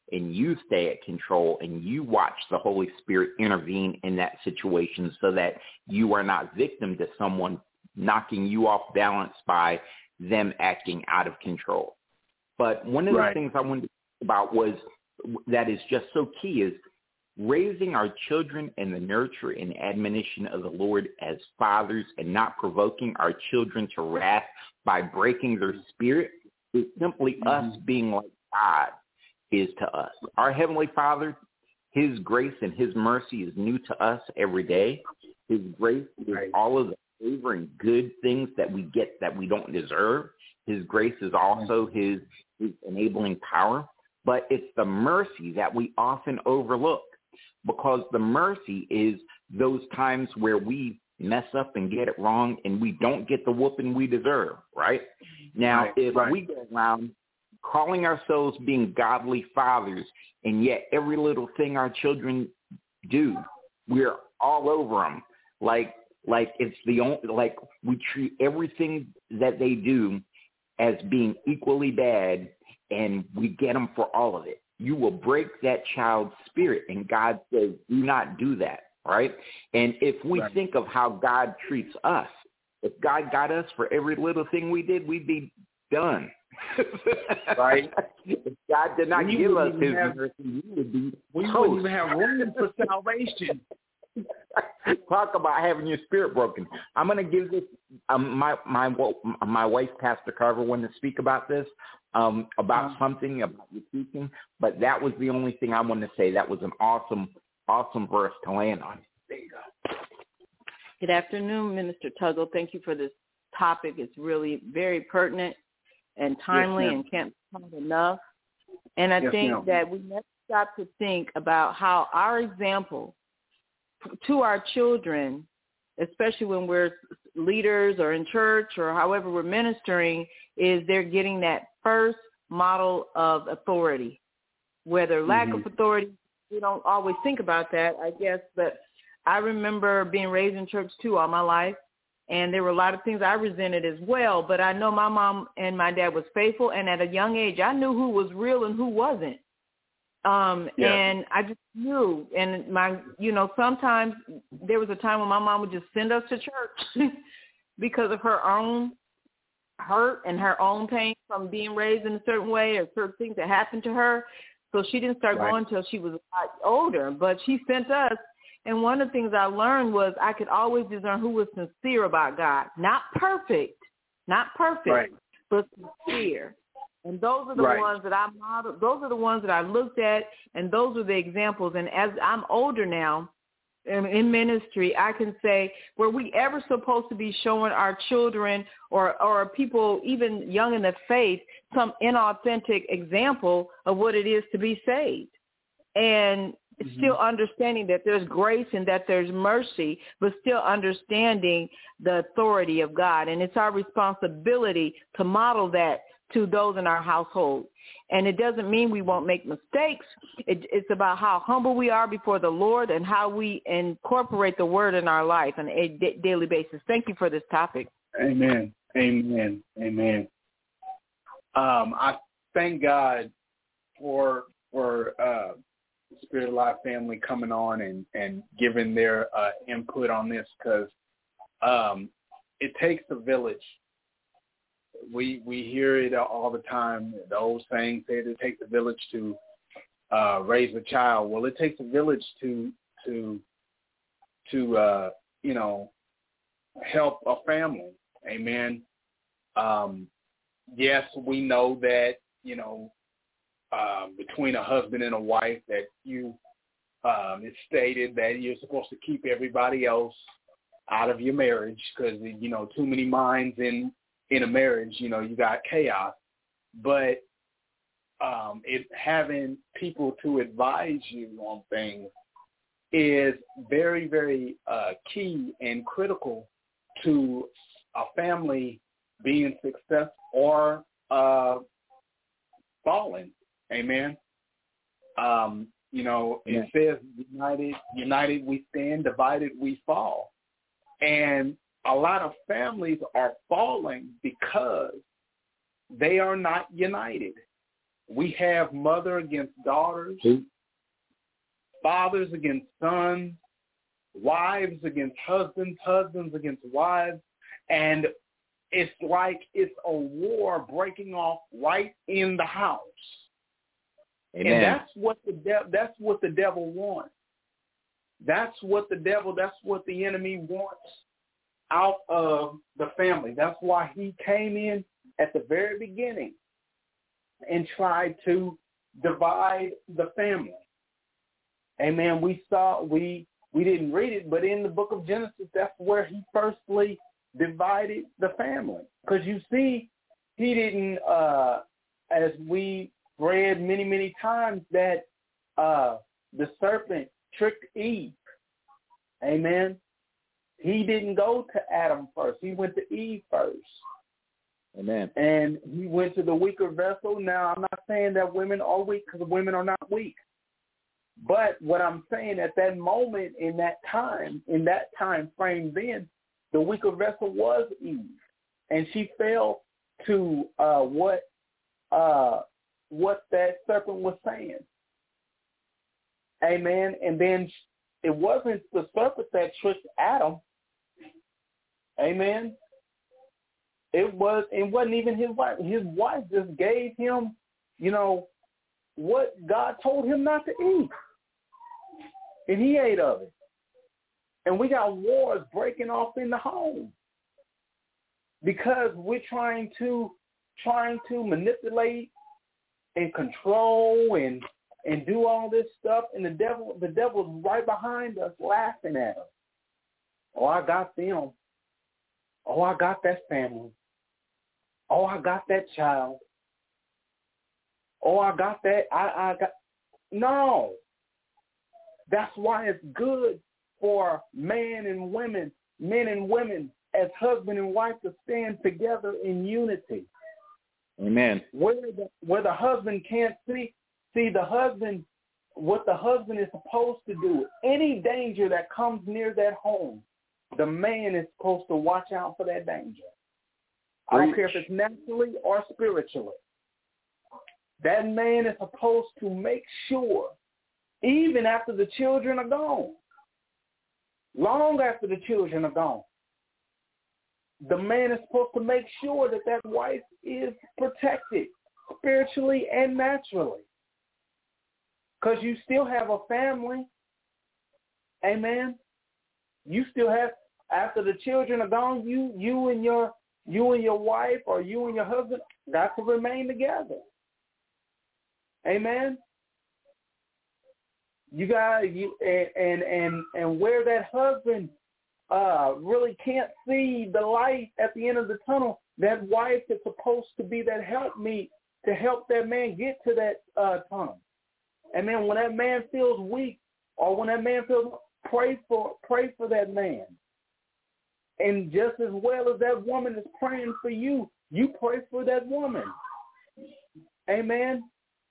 and you stay at control and you watch the Holy Spirit intervene in that situation so that you are not victim to someone knocking you off balance by them acting out of control. But one of the things I wanted to talk about was that is just so key is raising our children in the nurture and admonition of the Lord as fathers and not provoking our children to wrath by breaking their spirit is simply us being like God is to us. Our Heavenly Father, his grace and his mercy is new to us every day. His grace is all of the favor and good things that we get that we don't deserve. His grace is also his enabling power. But it's the mercy that we often overlook, because the mercy is those times where we mess up and get it wrong and we don't get the whooping we deserve, right? Now, if we go around calling ourselves being godly fathers and yet every little thing our children do, we're all over them. Like it's the only, like we treat everything that they do as being equally bad, and we get them for all of it. You will break that child's spirit, and God says, do not do that, right? And if we think of how God treats us, if God got us for every little thing we did, we'd be done.
Right?
If God did not give us his mercy, we would be
we wouldn't even have room for salvation.
Talk about having your spirit broken. I'm going to give this, my wife, Pastor Carver, wanted to speak about this, about something about your teaching, but that was the only thing I wanted to say. That was an awesome verse to land on. There you go.
Good afternoon, Minister Tuggle. Thank you for this topic. It's really very pertinent and timely and can't be taught enough. And I think that we never stop to think about how our example to our children, especially when we're leaders or in church or however we're ministering, is they're getting that first model of authority. Whether lack of authority, we don't always think about that, I guess, but I remember being raised in church too all my life, and there were a lot of things I resented as well, but I know my mom and my dad was faithful, and at a young age I knew who was real and who wasn't. And I just knew, and sometimes there was a time when my mom would just send us to church because of her own hurt and her own pain from being raised in a certain way or certain things that happened to her. So she didn't start going until she was a lot older, but she sent us. And one of the things I learned was I could always discern who was sincere about God. Not perfect, but sincere. And those are the ones that I modeled. Those are the ones that I looked at, and those are the examples. And as I'm older now in ministry, I can say, were we ever supposed to be showing our children or people even young in the faith some inauthentic example of what it is to be saved? And still understanding that there's grace and that there's mercy, but still understanding the authority of God. And it's our responsibility to model that to those in our household. And it doesn't mean we won't make mistakes. It's about how humble we are before the Lord and how we incorporate the word in our life on a daily basis. Thank you for this topic.
Amen. I thank God for Spirit of Life family coming on and giving their input on this, because it takes a village. We hear it all the time. The old saying said it takes a village to raise a child. Well, it takes a village to help a family. Amen. Yes, we know that between a husband and a wife that it's stated that you're supposed to keep everybody else out of your marriage, because too many minds in a marriage, you got chaos. But having people to advise you on things is very, very key and critical to a family being successful or falling. Amen. It says, united we stand, divided we fall. And a lot of families are falling because they are not united. We have mother against daughters, fathers against sons, wives against husbands, husbands against wives, and it's like it's a war breaking off right in the house. Amen. And that's what the devil wants. That's what the enemy wants out of the family. That's why he came in at the very beginning and tried to divide the family. Amen. We didn't read it, but in the book of Genesis, that's where he firstly divided the family. Because you see, he didn't, as we read many, many times, that the serpent tricked Eve. Amen. He didn't go to Adam first. He went to Eve first. Amen. And he went to the weaker vessel. Now, I'm not saying that women are weak, because women are not weak. But what I'm saying, at that moment, in that time frame then, the weaker vessel was Eve. And she fell to what that serpent was saying. Amen. And then it wasn't the serpent that tricked Adam. Amen. It wasn't even his wife. His wife just gave him, what God told him not to eat. And he ate of it. And we got wars breaking off in the home because we're trying to manipulate and control and do all this stuff, and the devil's right behind us laughing at us. Oh, I got them. Oh, I got that family. Oh, I got that child. Oh, I got that. I got. No. That's why it's good for men and women, as husband and wife, to stand together in unity. Amen. Where the husband can't see the husband, what the husband is supposed to do. Any danger that comes near that home, the man is supposed to watch out for that danger. I don't care if it's naturally or spiritually. That man is supposed to make sure, even after the children are gone, long after the children are gone, the man is supposed to make sure that that wife is protected spiritually and naturally. Because you still have a family. Amen. You still have, after the children are gone, you and your wife or you and your husband got to remain together. Amen. You got and where that husband really can't see the light at the end of the tunnel, that wife is supposed to be that helpmeet to help that man get to that tunnel. And then when that man feels weak, or when that man feels, pray for that man. And just as well as that woman is praying for you, you pray for that woman. Amen.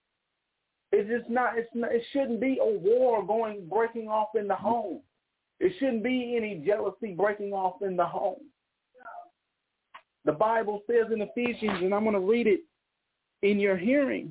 It shouldn't be a war breaking off in the home. It shouldn't be any jealousy breaking off in the home. The Bible says in Ephesians, and I'm going to read it in your hearing.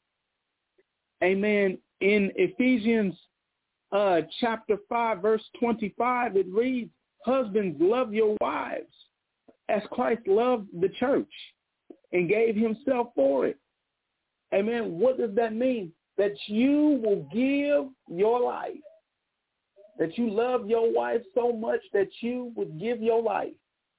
Amen. In Ephesians chapter 5, verse 25, it reads, "Husbands, love your wives as Christ loved the church and gave himself for it." Amen. What does that mean? That you will give your life. That you love your wife so much that you would give your life.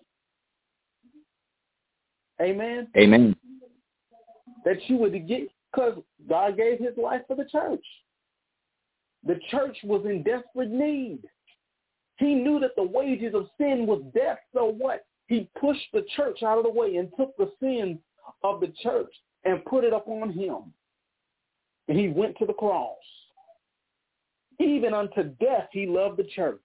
Amen. Amen. That you would get, because God gave his life for the church. The church was in desperate need. He knew that the wages of sin was death. So what? He pushed the church out of the way and took the sins of the church and put it upon him. And he went to the cross. Even unto death, he loved the church.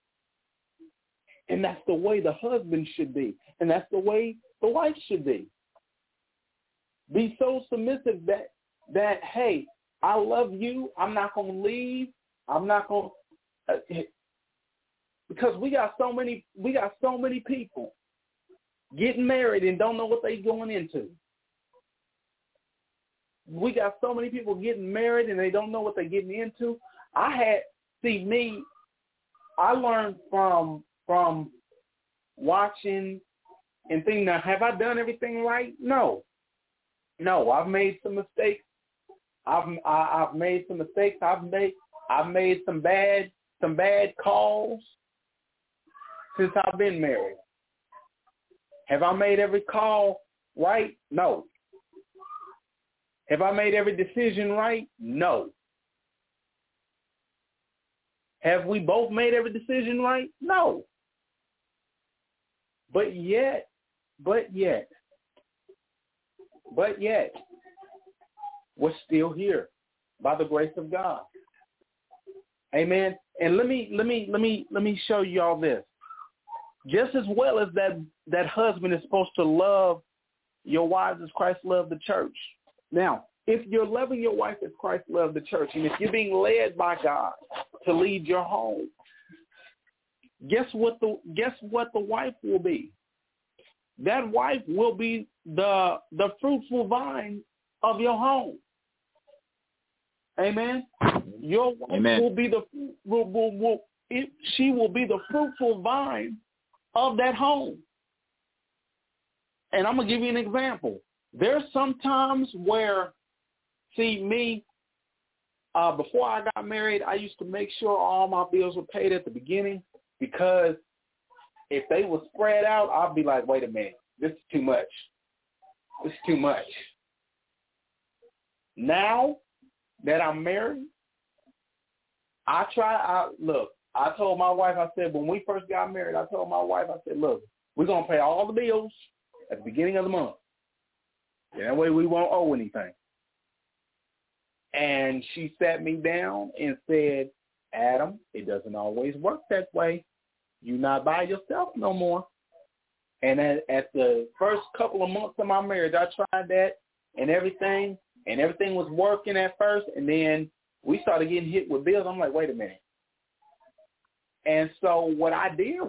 And that's the way the husband should be. And that's the way the wife should be. Be so submissive that hey, I love you. I'm not going to leave. I'm not going to, because we got so many people getting married and don't know what they're going into. we got so many people getting married and they don't know what they're getting into. I learned from watching and thinking, now, have I done everything right? No, I've made some mistakes. I've made some mistakes. I've made some bad calls since I've been married. Have I made every call right? No. Have I made every decision right? No. Have we both made every decision right? No. But yet, we're still here by the grace of God. Amen. And let me show you all this. Just as well as that husband is supposed to love your wives as Christ loved the church. Now, if you're loving your wife as Christ loved the church, and if you're being led by God to lead your home, guess what the wife will be? That wife will be the fruitful vine of your home. Amen. Your wife
Amen.
will be she will be the fruitful vine of that home. And I'm gonna give you an example. There's some times where, see, me, before I got married, I used to make sure all my bills were paid at the beginning, because if they were spread out, I'd be like, wait a minute, this is too much. This is too much. Now that I'm married, I told my wife, I said, when we first got married, I told my wife, I said, look, we're going to pay all the bills at the beginning of the month. That way we won't owe anything. And she sat me down and said, Adam, it doesn't always work that way. You're not by yourself no more. And at the first couple of months of my marriage, I tried that and everything was working at first, and then we started getting hit with bills. I'm like, wait a minute. And so what I did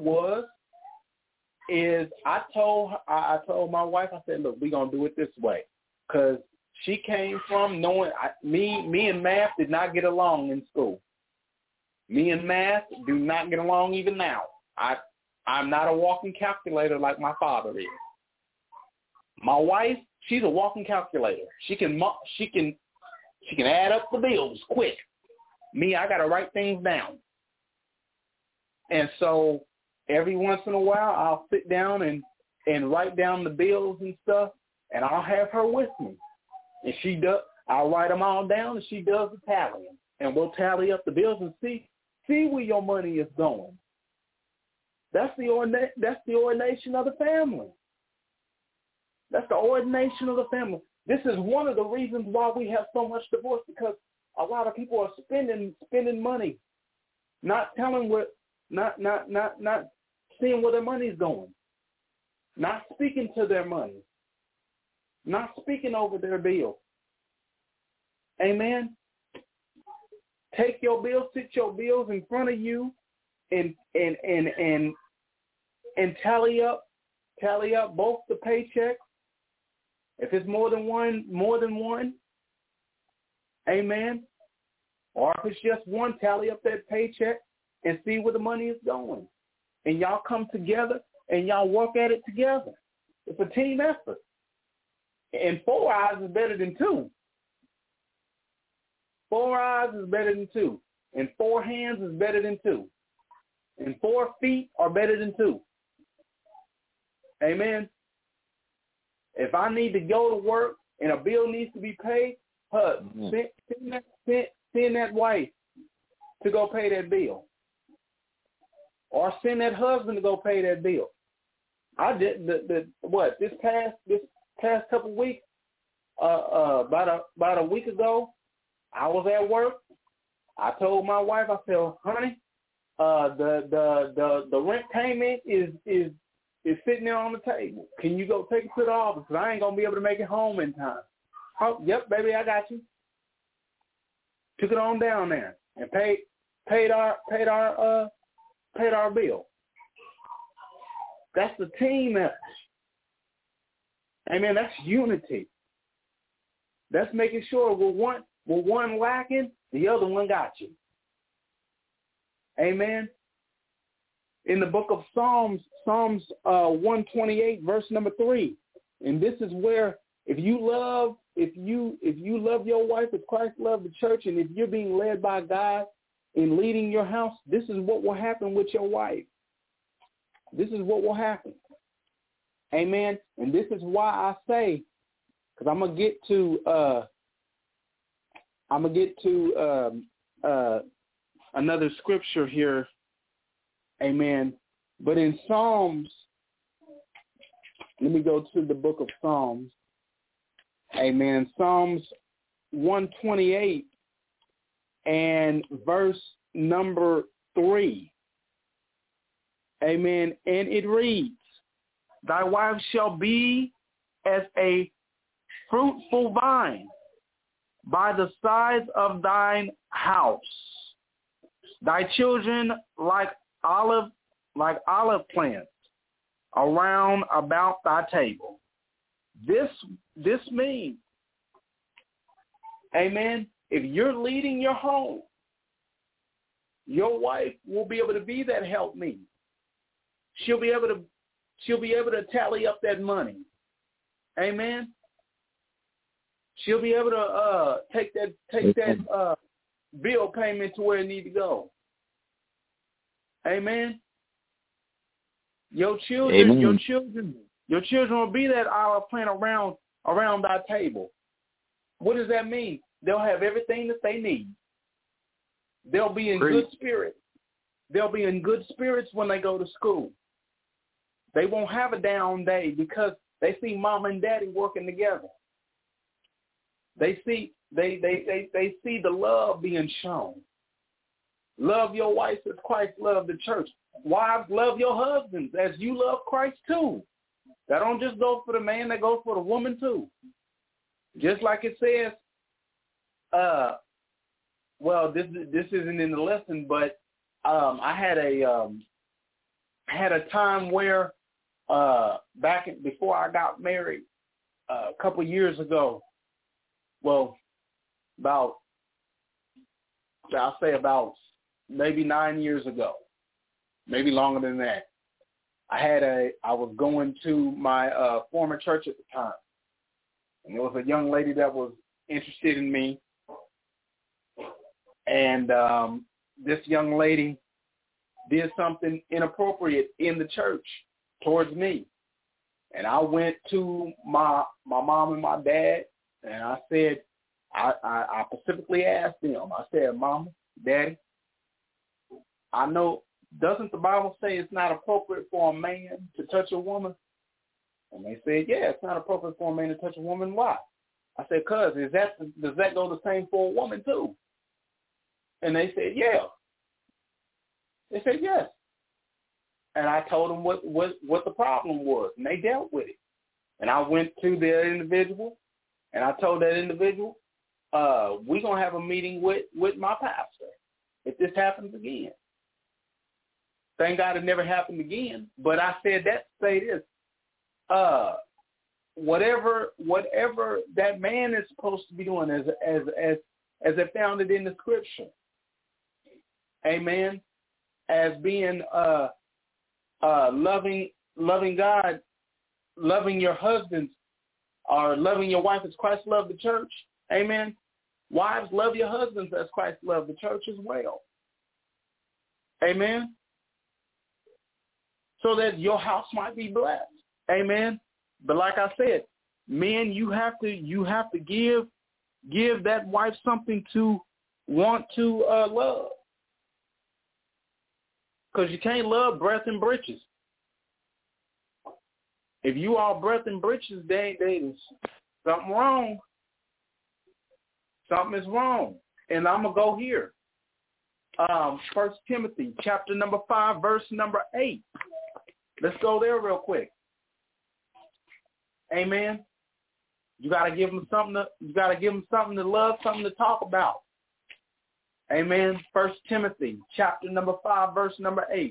is I told my wife, I said, look, we're going to do it this way. Because she came from knowing me and math did not get along in school. Me and math do not get along even now. I'm not a walking calculator like my father is. My wife, she's a walking calculator. She can add up the bills quick. Me, I got to write things down. And so every once in a while, I'll sit down and write down the bills and stuff, and I'll have her with me. And I'll write them all down, and she does the tallying. And we'll tally up the bills and see where your money is going. That's the ordination of the family. That's the ordination of the family. This is one of the reasons why we have so much divorce, because a lot of people are spending money, not telling not seeing where their money's going, not speaking to their money, not speaking over their bill. Amen. Take your bills, sit your bills in front of you, and tally up both the paychecks. If it's more than one. Amen. Or if it's just one, tally up that paycheck and see where the money is going. And y'all come together and y'all work at it together. It's a team effort. And 4 eyes is better than 2. 4 eyes is better than 2. And 4 hands is better than 2. And 4 feet are better than 2. Amen. If I need to go to work and a bill needs to be paid, send that wife to go pay that bill. Or send that husband to go pay that bill. I did this past couple weeks, about a week ago, I was at work. I told my wife, I said, honey, the rent payment is sitting there on the table. Can you go take it to the office? Because I ain't gonna be able to make it home in time. Oh, yep, baby, I got you. Took it on down there and paid our bill. That's the team effort. Amen. That's unity. That's making sure with one lacking, the other one got you. Amen. In the book of Psalms 128, verse number 3, and this is where if you love your wife as Christ loved the church, and if you're being led by God in leading your house, this is what will happen with your wife. This is what will happen. Amen. And this is why I say, because I'm gonna get to another scripture here. Amen. But in Psalms, let me go to the book of Psalms. Amen. Psalms 128 and verse number 3. Amen. And it reads, thy wife shall be as a fruitful vine by the sides of thine house, thy children like olive plants around about thy table. This means, amen, if you're leading your home, your wife will be able to be that helpmeet. She'll be able to tally up that money. Amen. She'll be able to take that bill payment to where it needs to go. Amen. Your children will be that olive plant around thy table. What does that mean? They'll have everything that they need. They'll be in good spirits. They'll be in good spirits when they go to school. They won't have a down day because they see mom and daddy working together. They see the love being shown. Love your wife as Christ loved the church. Wives, love your husbands as you love Christ too. That don't just go for the man, that goes for the woman too. Just like it says, well, this isn't in the lesson, but I had a time where before I got married a couple years ago, well, I'll say about maybe 9 years ago, maybe longer than that. I was going to my former church at the time, and there was a young lady that was interested in me, and this young lady did something inappropriate in the church towards me, and I went to my mom and my dad, and I said, I specifically asked them, I said, Mama, Daddy, I know, doesn't the Bible say it's not appropriate for a man to touch a woman? And they said, yeah, it's not appropriate for a man to touch a woman. Why? I said, does that go the same for a woman too? And they said, yeah. They said, yes. And I told them what the problem was, and they dealt with it. And I went to the individual, and I told that individual, we're going to have a meeting with my pastor if this happens again. Thank God it never happened again. But I said that to say this. Whatever that man is supposed to be doing as it founded in the scripture. Amen. As being loving God, loving your husbands, or loving your wife as Christ loved the church. Amen. Wives, love your husbands as Christ loved the church as well. Amen. So that your house might be blessed. Amen. But like I said, men, you have to give that wife something to want to love. Because you can't love breath and breeches. If you are breath and breeches, there's something wrong. Something is wrong. And I'm going to go here. 1 Timothy chapter number 5, verse number 8. Let's go there real quick. Amen. You got to give them something to love, something to talk about. Amen. 1 Timothy chapter number 5, verse number 8.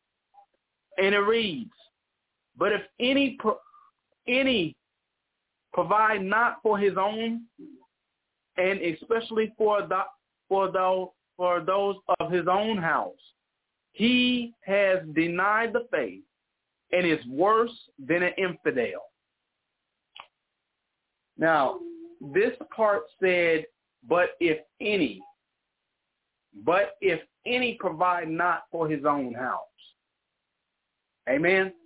And it reads, but if any provide not for his own, and especially for those of his own house, he has denied the faith and is worse than an infidel. Now, this part said, but if any provide not for his own house. Amen.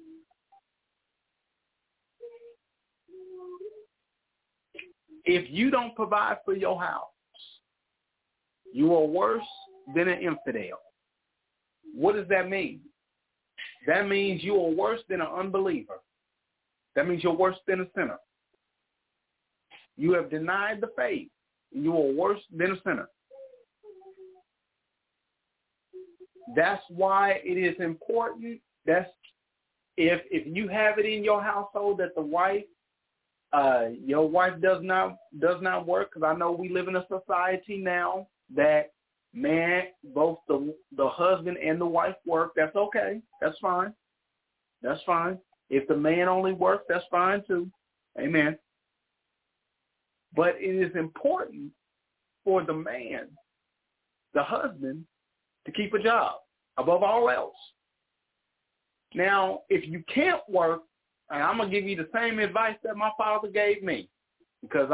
If you don't provide for your house, you are worse than an infidel. What does that mean? That means you are worse than an unbeliever. That means you're worse than a sinner. You have denied the faith. You are worse than a sinner. That's why it is important. That's if you have it in your household that the wife, your wife does not work, because I know we live in a society now that both the husband and the wife work. That's okay. That's fine. That's fine. If the man only works, that's fine too. Amen. But it is important for the man, the husband, to keep a job above all else. Now, if you can't work, and I'm going to give you the same advice that my father gave me, because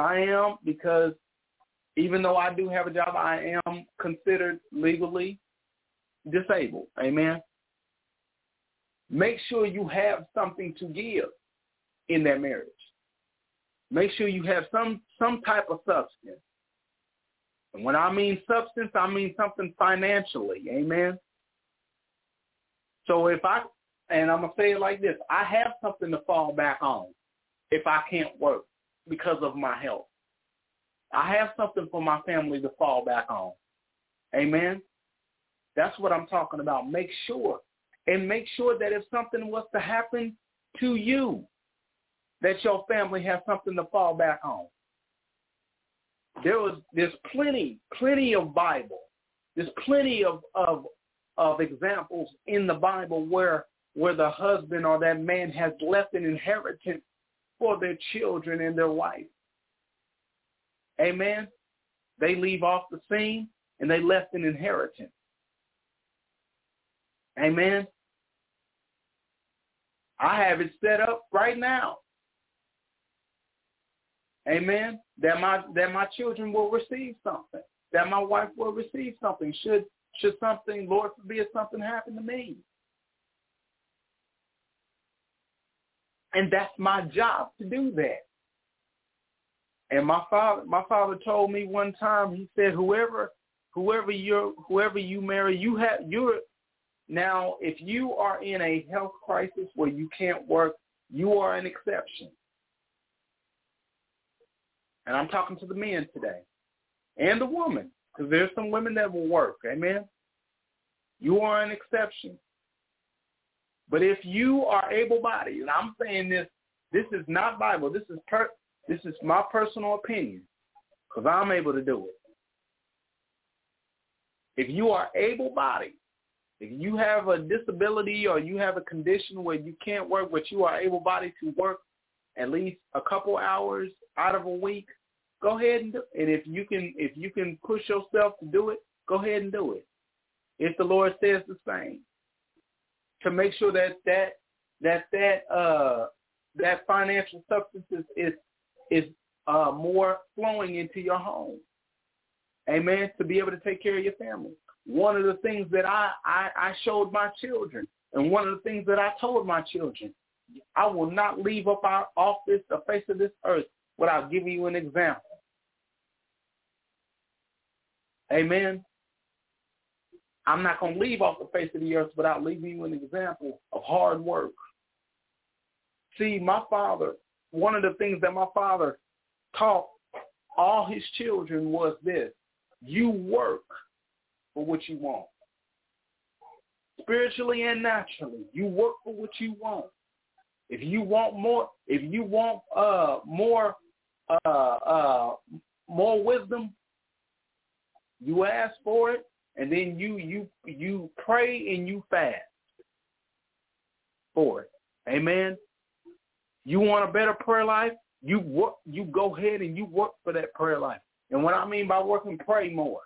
even though I do have a job, I am considered legally disabled. Amen. Make sure you have something to give in that marriage. Make sure you have some type of substance. And when I mean substance, I mean something financially. Amen. So and I'm going to say it like this, I have something to fall back on if I can't work because of my health. I have something for my family to fall back on. Amen. That's what I'm talking about. Make sure that if something was to happen to you, that your family has something to fall back on. There's plenty of Bible. There's plenty of examples in the Bible where the husband or that man has left an inheritance for their children and their wife. Amen. They leave off the scene and they left an inheritance. Amen. I have it set up right now. Amen. That my children will receive something. That my wife will receive something. Should something, Lord forbid, something happen to me. And that's my job to do that. And my father told me one time, he said, whoever you marry, now if you are in a health crisis where you can't work, you are an exception. And I'm talking to the men today and the woman, because there's some women that will work. Amen. You are an exception. But if you are able-bodied, and I'm saying this is not Bible. This is my personal opinion, because I'm able to do it. If you are able-bodied, if you have a disability or you have a condition where you can't work, but you are able-bodied to work at least a couple hours out of a week, go ahead and do it. And if you can push yourself to do it, go ahead and do it. If the Lord says the same, to make sure that financial substance is more flowing into your home. Amen. To be able to take care of your family. One of the things that I showed my children, and one of the things that I told my children, I will not leave up off the face of this earth without giving you an example. Amen. I'm not going to leave off the face of the earth without leaving you an example of hard work. See, my father, one of the things that my father taught all his children was this: you work for what you want. Spiritually and naturally, you work for what you want. If you want more wisdom, you ask for it, and then you pray and you fast for it. Amen. You want a better prayer life? You work. You go ahead and you work for that prayer life. And what I mean by working, pray more.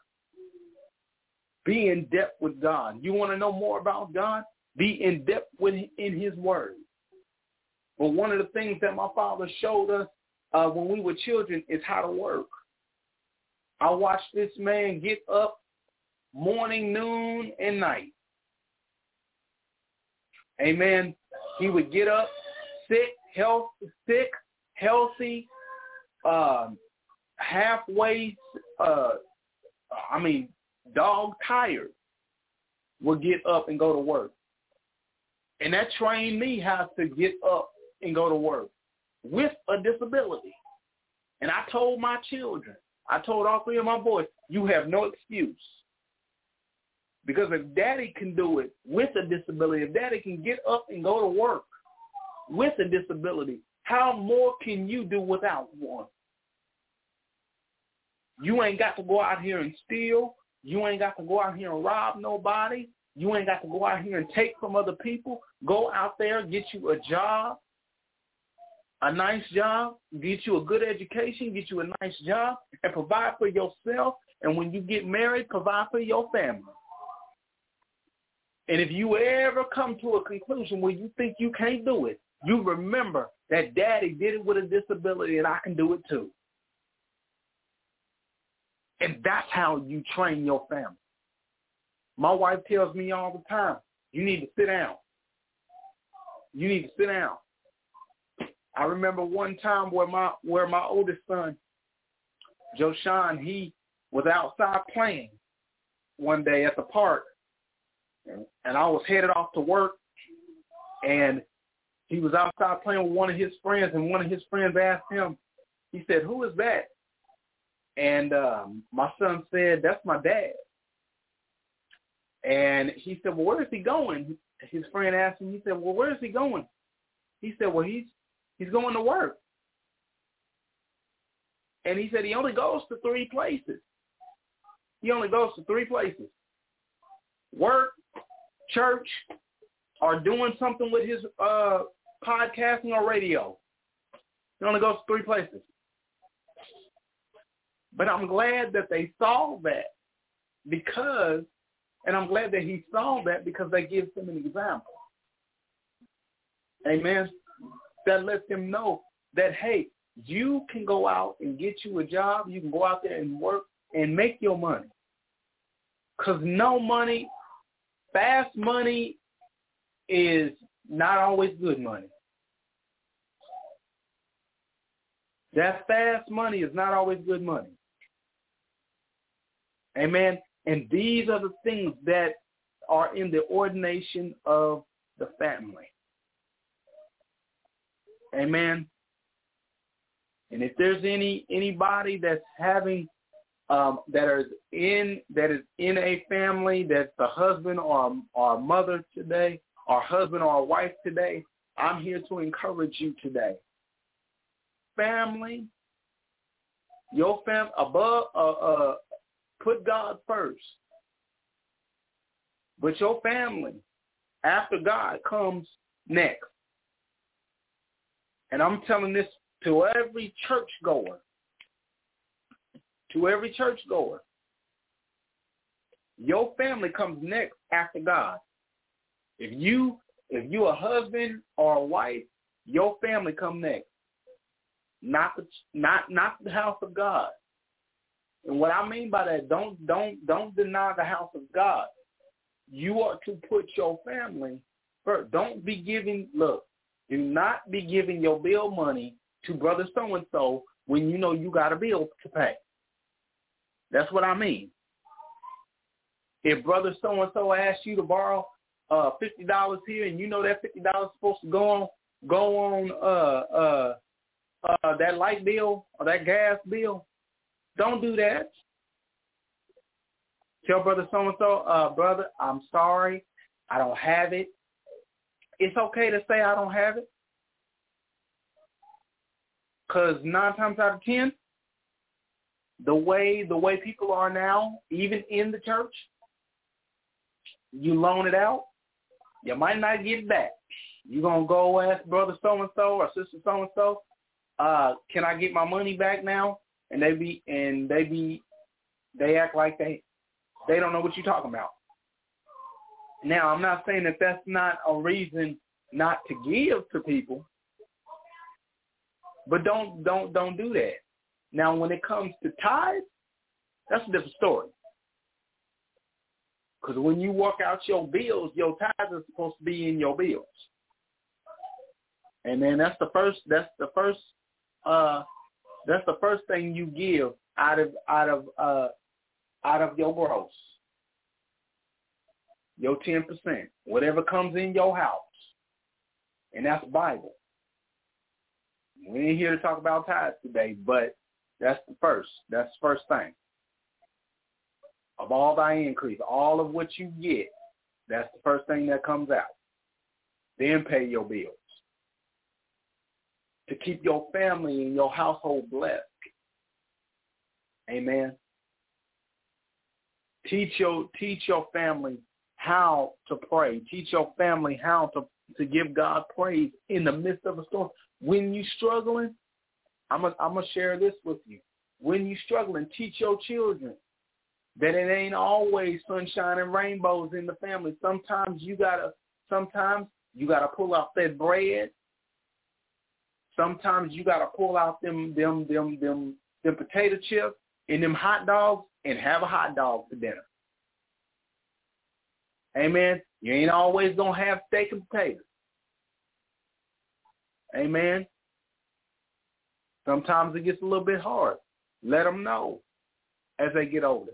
Be in depth with God. You want to know more about God? Be in depth in His Word. But one of the things that my father showed us when we were children is how to work. I watched this man get up morning, noon, and night. Amen. He would get up sick, healthy, halfway, dog tired, would get up and go to work. And that trained me how to get up and go to work with a disability. And I told my children, I told all three of my boys, you have no excuse. Because if daddy can do it with a disability, if daddy can get up and go to work with a disability, how more can you do without one? You ain't got to go out here and steal. You ain't got to go out here and rob nobody. You ain't got to go out here and take from other people. Go out there, get you a job, a nice job, get you a good education, get you a nice job, and provide for yourself. And when you get married, provide for your family. And if you ever come to a conclusion where you think you can't do it, you remember that daddy did it with a disability and I can do it too. And that's how you train your family. My wife tells me all the time, you need to sit down. You need to sit down. I remember one time where my oldest son, Joshan, he was outside playing one day at the park, and I was headed off to work, and he was outside playing with one of his friends, and one of his friends asked him, he said, "Who is that?" And my son said, "That's my dad." And he said, "Well, where is he going?" His friend asked him, he said, "Well, where is he going?" He said, "Well, he's going to work." And he said he only goes to 3 places. He only goes to 3 places. Work, church, or doing something with his podcasting or radio. He only goes to 3 places. But I'm glad that they saw that because, and I'm glad that he saw that because that gives him an example. Amen. That lets him know that, hey, you can go out and get you a job. You can go out there and work and make your money. Because fast money is not always good money. That fast money is not always good money. Amen. And these are the things that are in the ordination of the family. Amen. And if there's anybody that's having that is in a family that's a husband or a mother today, or husband or a wife today, I'm here to encourage you today. Family, your family above, put God first. But your family, after God, comes next. And I'm telling this to every churchgoer. To every churchgoer. Your family comes next after God. If you a husband or a wife, your family come next. Not the house of God. And what I mean by that, don't deny the house of God. You are to put your family first. Do not be giving your bill money to brother so-and-so when you know you got a bill to pay. That's what I mean. If brother so-and-so asks you to borrow $50 here and you know that $50 is supposed to go on that light bill or that gas bill, don't do that. Tell brother so-and-so, brother, I'm sorry, I don't have it. It's okay to say I don't have it. Because 9 times out of 10, the way people are now, even in the church, you loan it out, you might not get it back. You're going to go ask brother so-and-so or sister so-and-so, can I get my money back now? And they act like they don't know what you're talking about. Now, I'm not saying that that's not a reason not to give to people, but don't do that. Now, when it comes to tithes, that's a different story. Because when you work out your bills, your tithes are supposed to be in your bills. And then that's the first thing you give out of your gross. Your 10%, whatever comes in your house. And that's Bible. We ain't here to talk about tithes today, but that's the first. That's the first thing. Of all thy increase, all of what you get, that's the first thing that comes out. Then pay your bills. To keep your family and your household blessed. Amen. Teach your family how to pray. Teach your family how to give God praise in the midst of a storm. When you're struggling, I'm gonna share this with you. When you're struggling, teach your children that it ain't always sunshine and rainbows in the family. Sometimes you gotta pull out that bread. Sometimes you gotta pull out them potato chips and them hot dogs and have a hot dog for dinner. Amen. You ain't always gonna have steak and potatoes. Amen. Sometimes it gets a little bit hard. Let them know as they get older.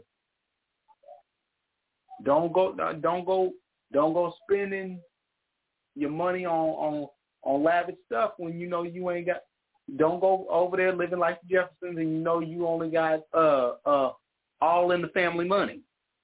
Don't go spending your money on lavish stuff when you know you ain't got. Don't go over there living like the Jeffersons and you know you only got all in the family money.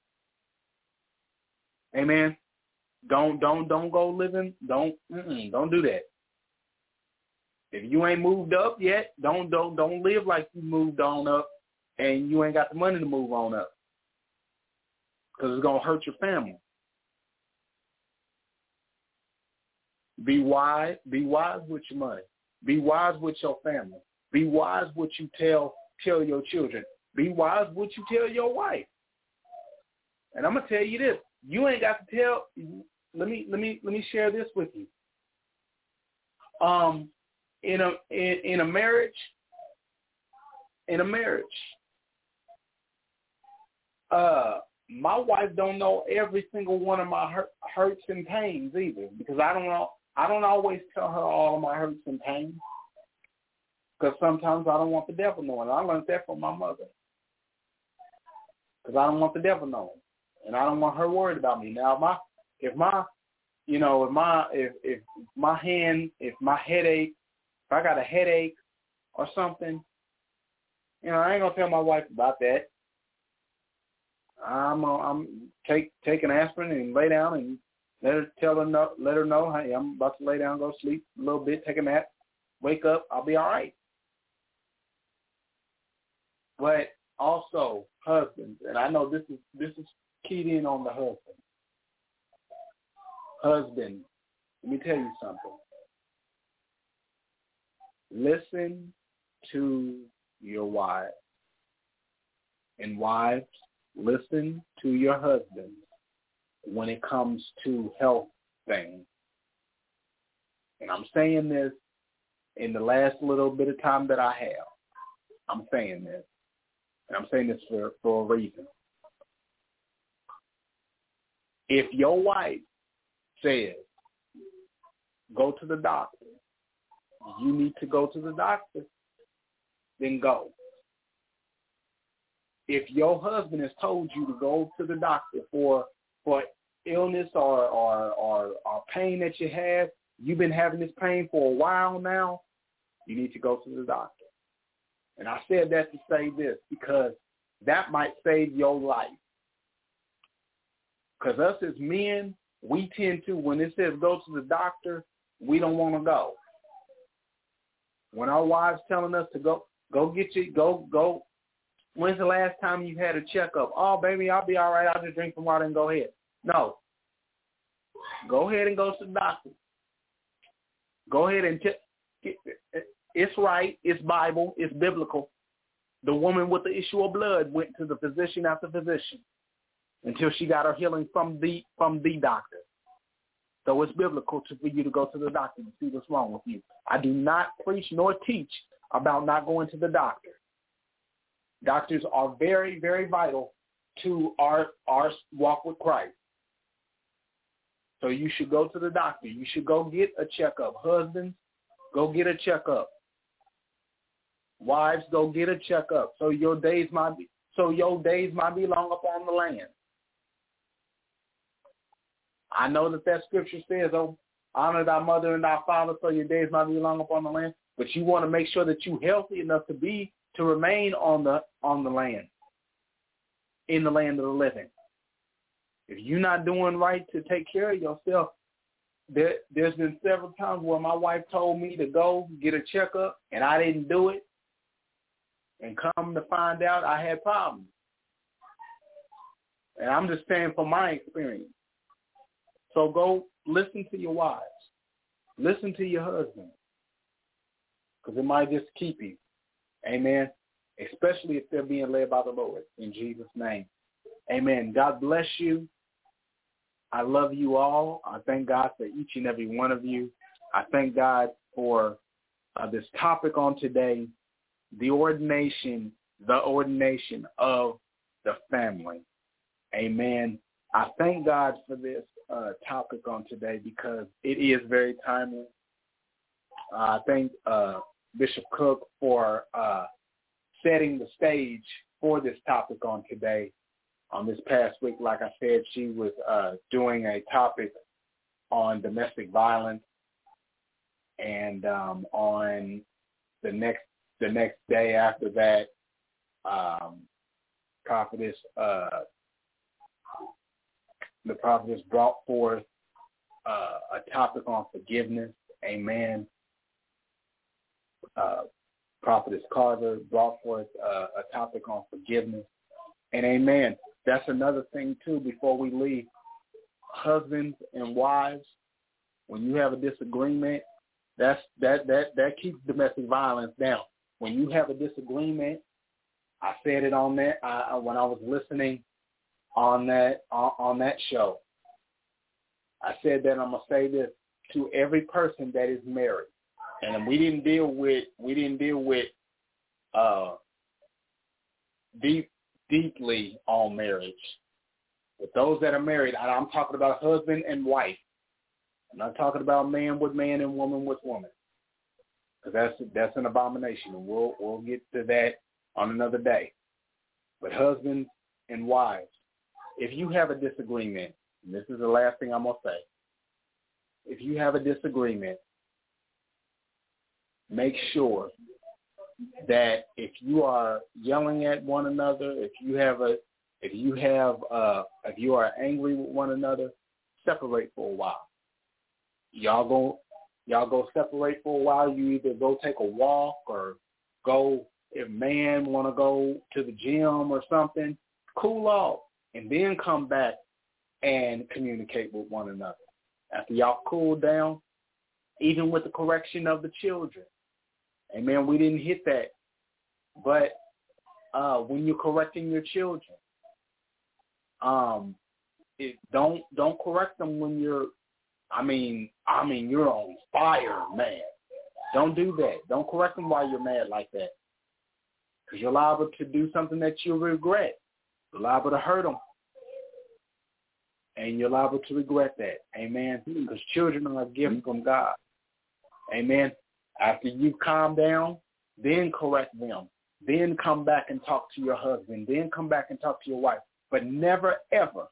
Amen. Don't go living. Don't do that. If you ain't moved up yet, don't live like you moved on up and you ain't got the money to move on up. Because it's going to hurt your family. Be wise with your money. Be wise with your family. Be wise what you tell your children. Be wise what you tell your wife. And I'm going to tell you this. You ain't got to tell. Let me share this with you. In a marriage, my wife don't know every single one of my hurts and pains either, because I don't always tell her all of my hurts and pains, because sometimes I don't want the devil knowing. I learned that from my mother, because I don't want the devil knowing, and I don't want her worried about me. Now, if my headache, if I got a headache or something, I ain't gonna tell my wife about that. I'm take an aspirin and lay down and let her know, hey, I'm about to lay down, go sleep a little bit, take a nap, wake up, I'll be all right. But also husbands, and I know this is keyed in on the husband. Husband, let me tell you something. Listen to your wives. And wives, listen to your husbands when it comes to health things. And I'm saying this in the last little bit of time that I have. I'm saying this. And I'm saying this for a reason. If your wife says, go to the doctor, you need to go to the doctor, then go. If your husband has told you to go to the doctor for illness or pain that you have, you've been having this pain for a while now, you need to go to the doctor. And I said that to say this, because that might save your life. Because us as men, we tend to, when it says go to the doctor, we don't want to go. When our wives telling us to go go. When's the last time you had a checkup? Oh, baby, I'll be all right. I'll just drink some water and go ahead. No. Go ahead and go to the doctor. Go ahead and It's right. It's Bible. It's biblical. The woman with the issue of blood went to the physician after physician until she got her healing from the doctor. So it's biblical for you to go to the doctor and see what's wrong with you. I do not preach nor teach about not going to the doctor. Doctors are very, very vital to our walk with Christ. So you should go to the doctor. You should go get a checkup. Husbands, go get a checkup. Wives, go get a checkup. So your days might be long upon the land. I know that scripture says, "Oh, honor thy mother and thy father, so your days might be long upon the land." But you want to make sure that you're healthy enough to remain on the land, in the land of the living. If you're not doing right to take care of yourself, there's been several times where my wife told me to go get a checkup, and I didn't do it. And come to find out, I had problems. And I'm just saying from my experience. So go listen to your wives. Listen to your husband. Because it might just keep you. Amen. Especially if they're being led by the Lord. In Jesus' name. Amen. God bless you. I love you all. I thank God for each and every one of you. I thank God for this topic on today, the ordination of the family. Amen. I thank God for this topic on today because it is very timely. I thank Bishop Cook for setting the stage for this topic on today. On this past week, like I said, she was doing a topic on domestic violence, and on the next day after that, the prophetess brought forth a topic on forgiveness. Amen. Prophetess Carter brought forth a topic on forgiveness. And amen. That's another thing, too, before we leave. Husbands and wives, when you have a disagreement, that keeps domestic violence down. When you have a disagreement, I said it on that when I was listening on that show. I said that I'm gonna say this to every person that is married, and we didn't deal with deeply on marriage. With those that are married, I'm talking about husband and wife. I'm not talking about man with man and woman with woman, because that's an abomination, and we'll get to that on another day. But husbands and wives, if you have a disagreement, and this is the last thing I'm going to say, if you have a disagreement, make sure that if you are yelling at one another, if you are angry with one another, separate for a while. Y'all go separate for a while. You either go take a walk or go, if man want to go to the gym or something, cool off, and then come back and communicate with one another. After y'all cool down, even with the correction of the children. Amen. We didn't hit that. But when you're correcting your children, don't correct them when you're on fire, man. Don't do that. Don't correct them while you're mad like that, because you're liable to do something that you'll regret. You're liable to hurt them, and you're liable to regret that. Amen. Because children are a gift from God. Amen. After you calm down, then correct them. Then come back and talk to your husband. Then come back and talk to your wife. But never, ever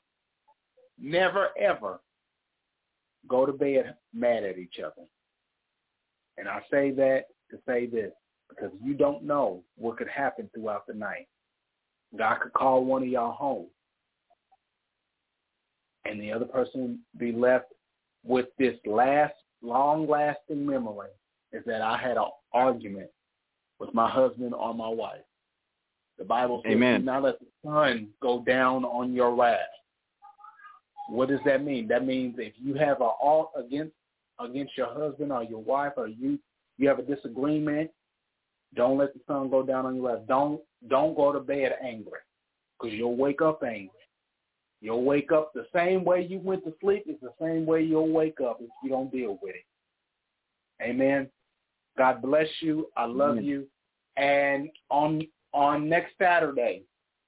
go to bed mad at each other. And I say that to say this, because you don't know what could happen throughout the night. God could call one of y'all home, and the other person be left with this last long-lasting memory is that I had an argument with my husband or my wife. The Bible says,
Amen.
Do not let the sun go down on your wrath. What does that mean? That means if you have an alt against your husband or your wife, or you You have a disagreement, don't let the sun go down on your wrath. Don't go to bed angry, because you'll wake up angry. You'll wake up the same way you went to sleep. It's the same way you'll wake up if you don't deal with it. Amen. God bless you. I love you. And on next Saturday,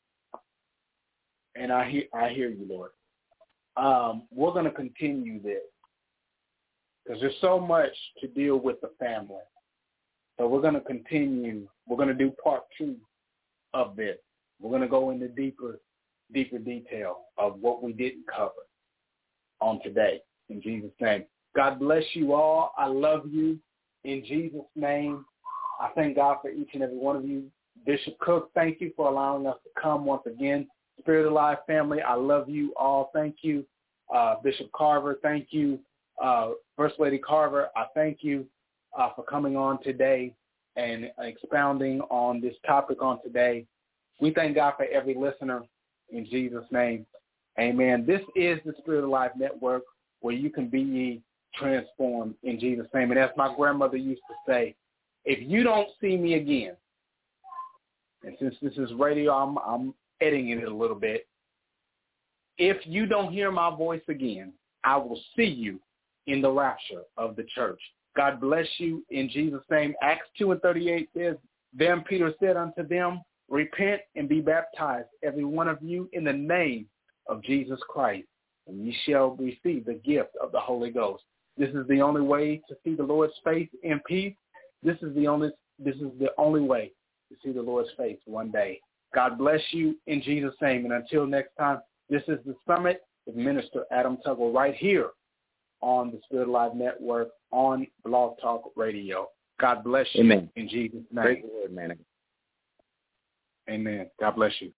and I hear you, Lord, we're going to continue this because there's so much to deal with the family. So we're going to continue. We're going to do part 2 of this. We're going to go into deeper detail of what we didn't cover on today. In Jesus' name. God bless you all. I love you. In Jesus' name, I thank God for each and every one of you. Bishop Cook, thank you for allowing us to come once again. Spirit Alive family, I love you all. Thank you. Bishop Carver, thank you. First Lady Carver, I thank you for coming on today and expounding on this topic on today. We thank God for every listener in Jesus' name. Amen. This is the Spirit Alive Network where you can be transformed in Jesus' name. And as my grandmother used to say, if you don't see me again, and since this is radio, I'm editing it a little bit. If you don't hear my voice again, I will see you in the rapture of the church. God bless you in Jesus' name. Acts 2:38 says, Then Peter said unto them, Repent and be baptized, every one of you, in the name of Jesus Christ, and ye shall receive the gift of the Holy Ghost. This is the only way to see the Lord's face in peace. This is the only way to see the Lord's face one day. God bless you in Jesus' name. And until next time, this is the Summit with Minister Adam Tuggle right here on the Spirit Alive Network on Blog Talk Radio. God bless you.
Amen.
In Jesus' name.
Praise the Lord, man.
Amen. God bless you.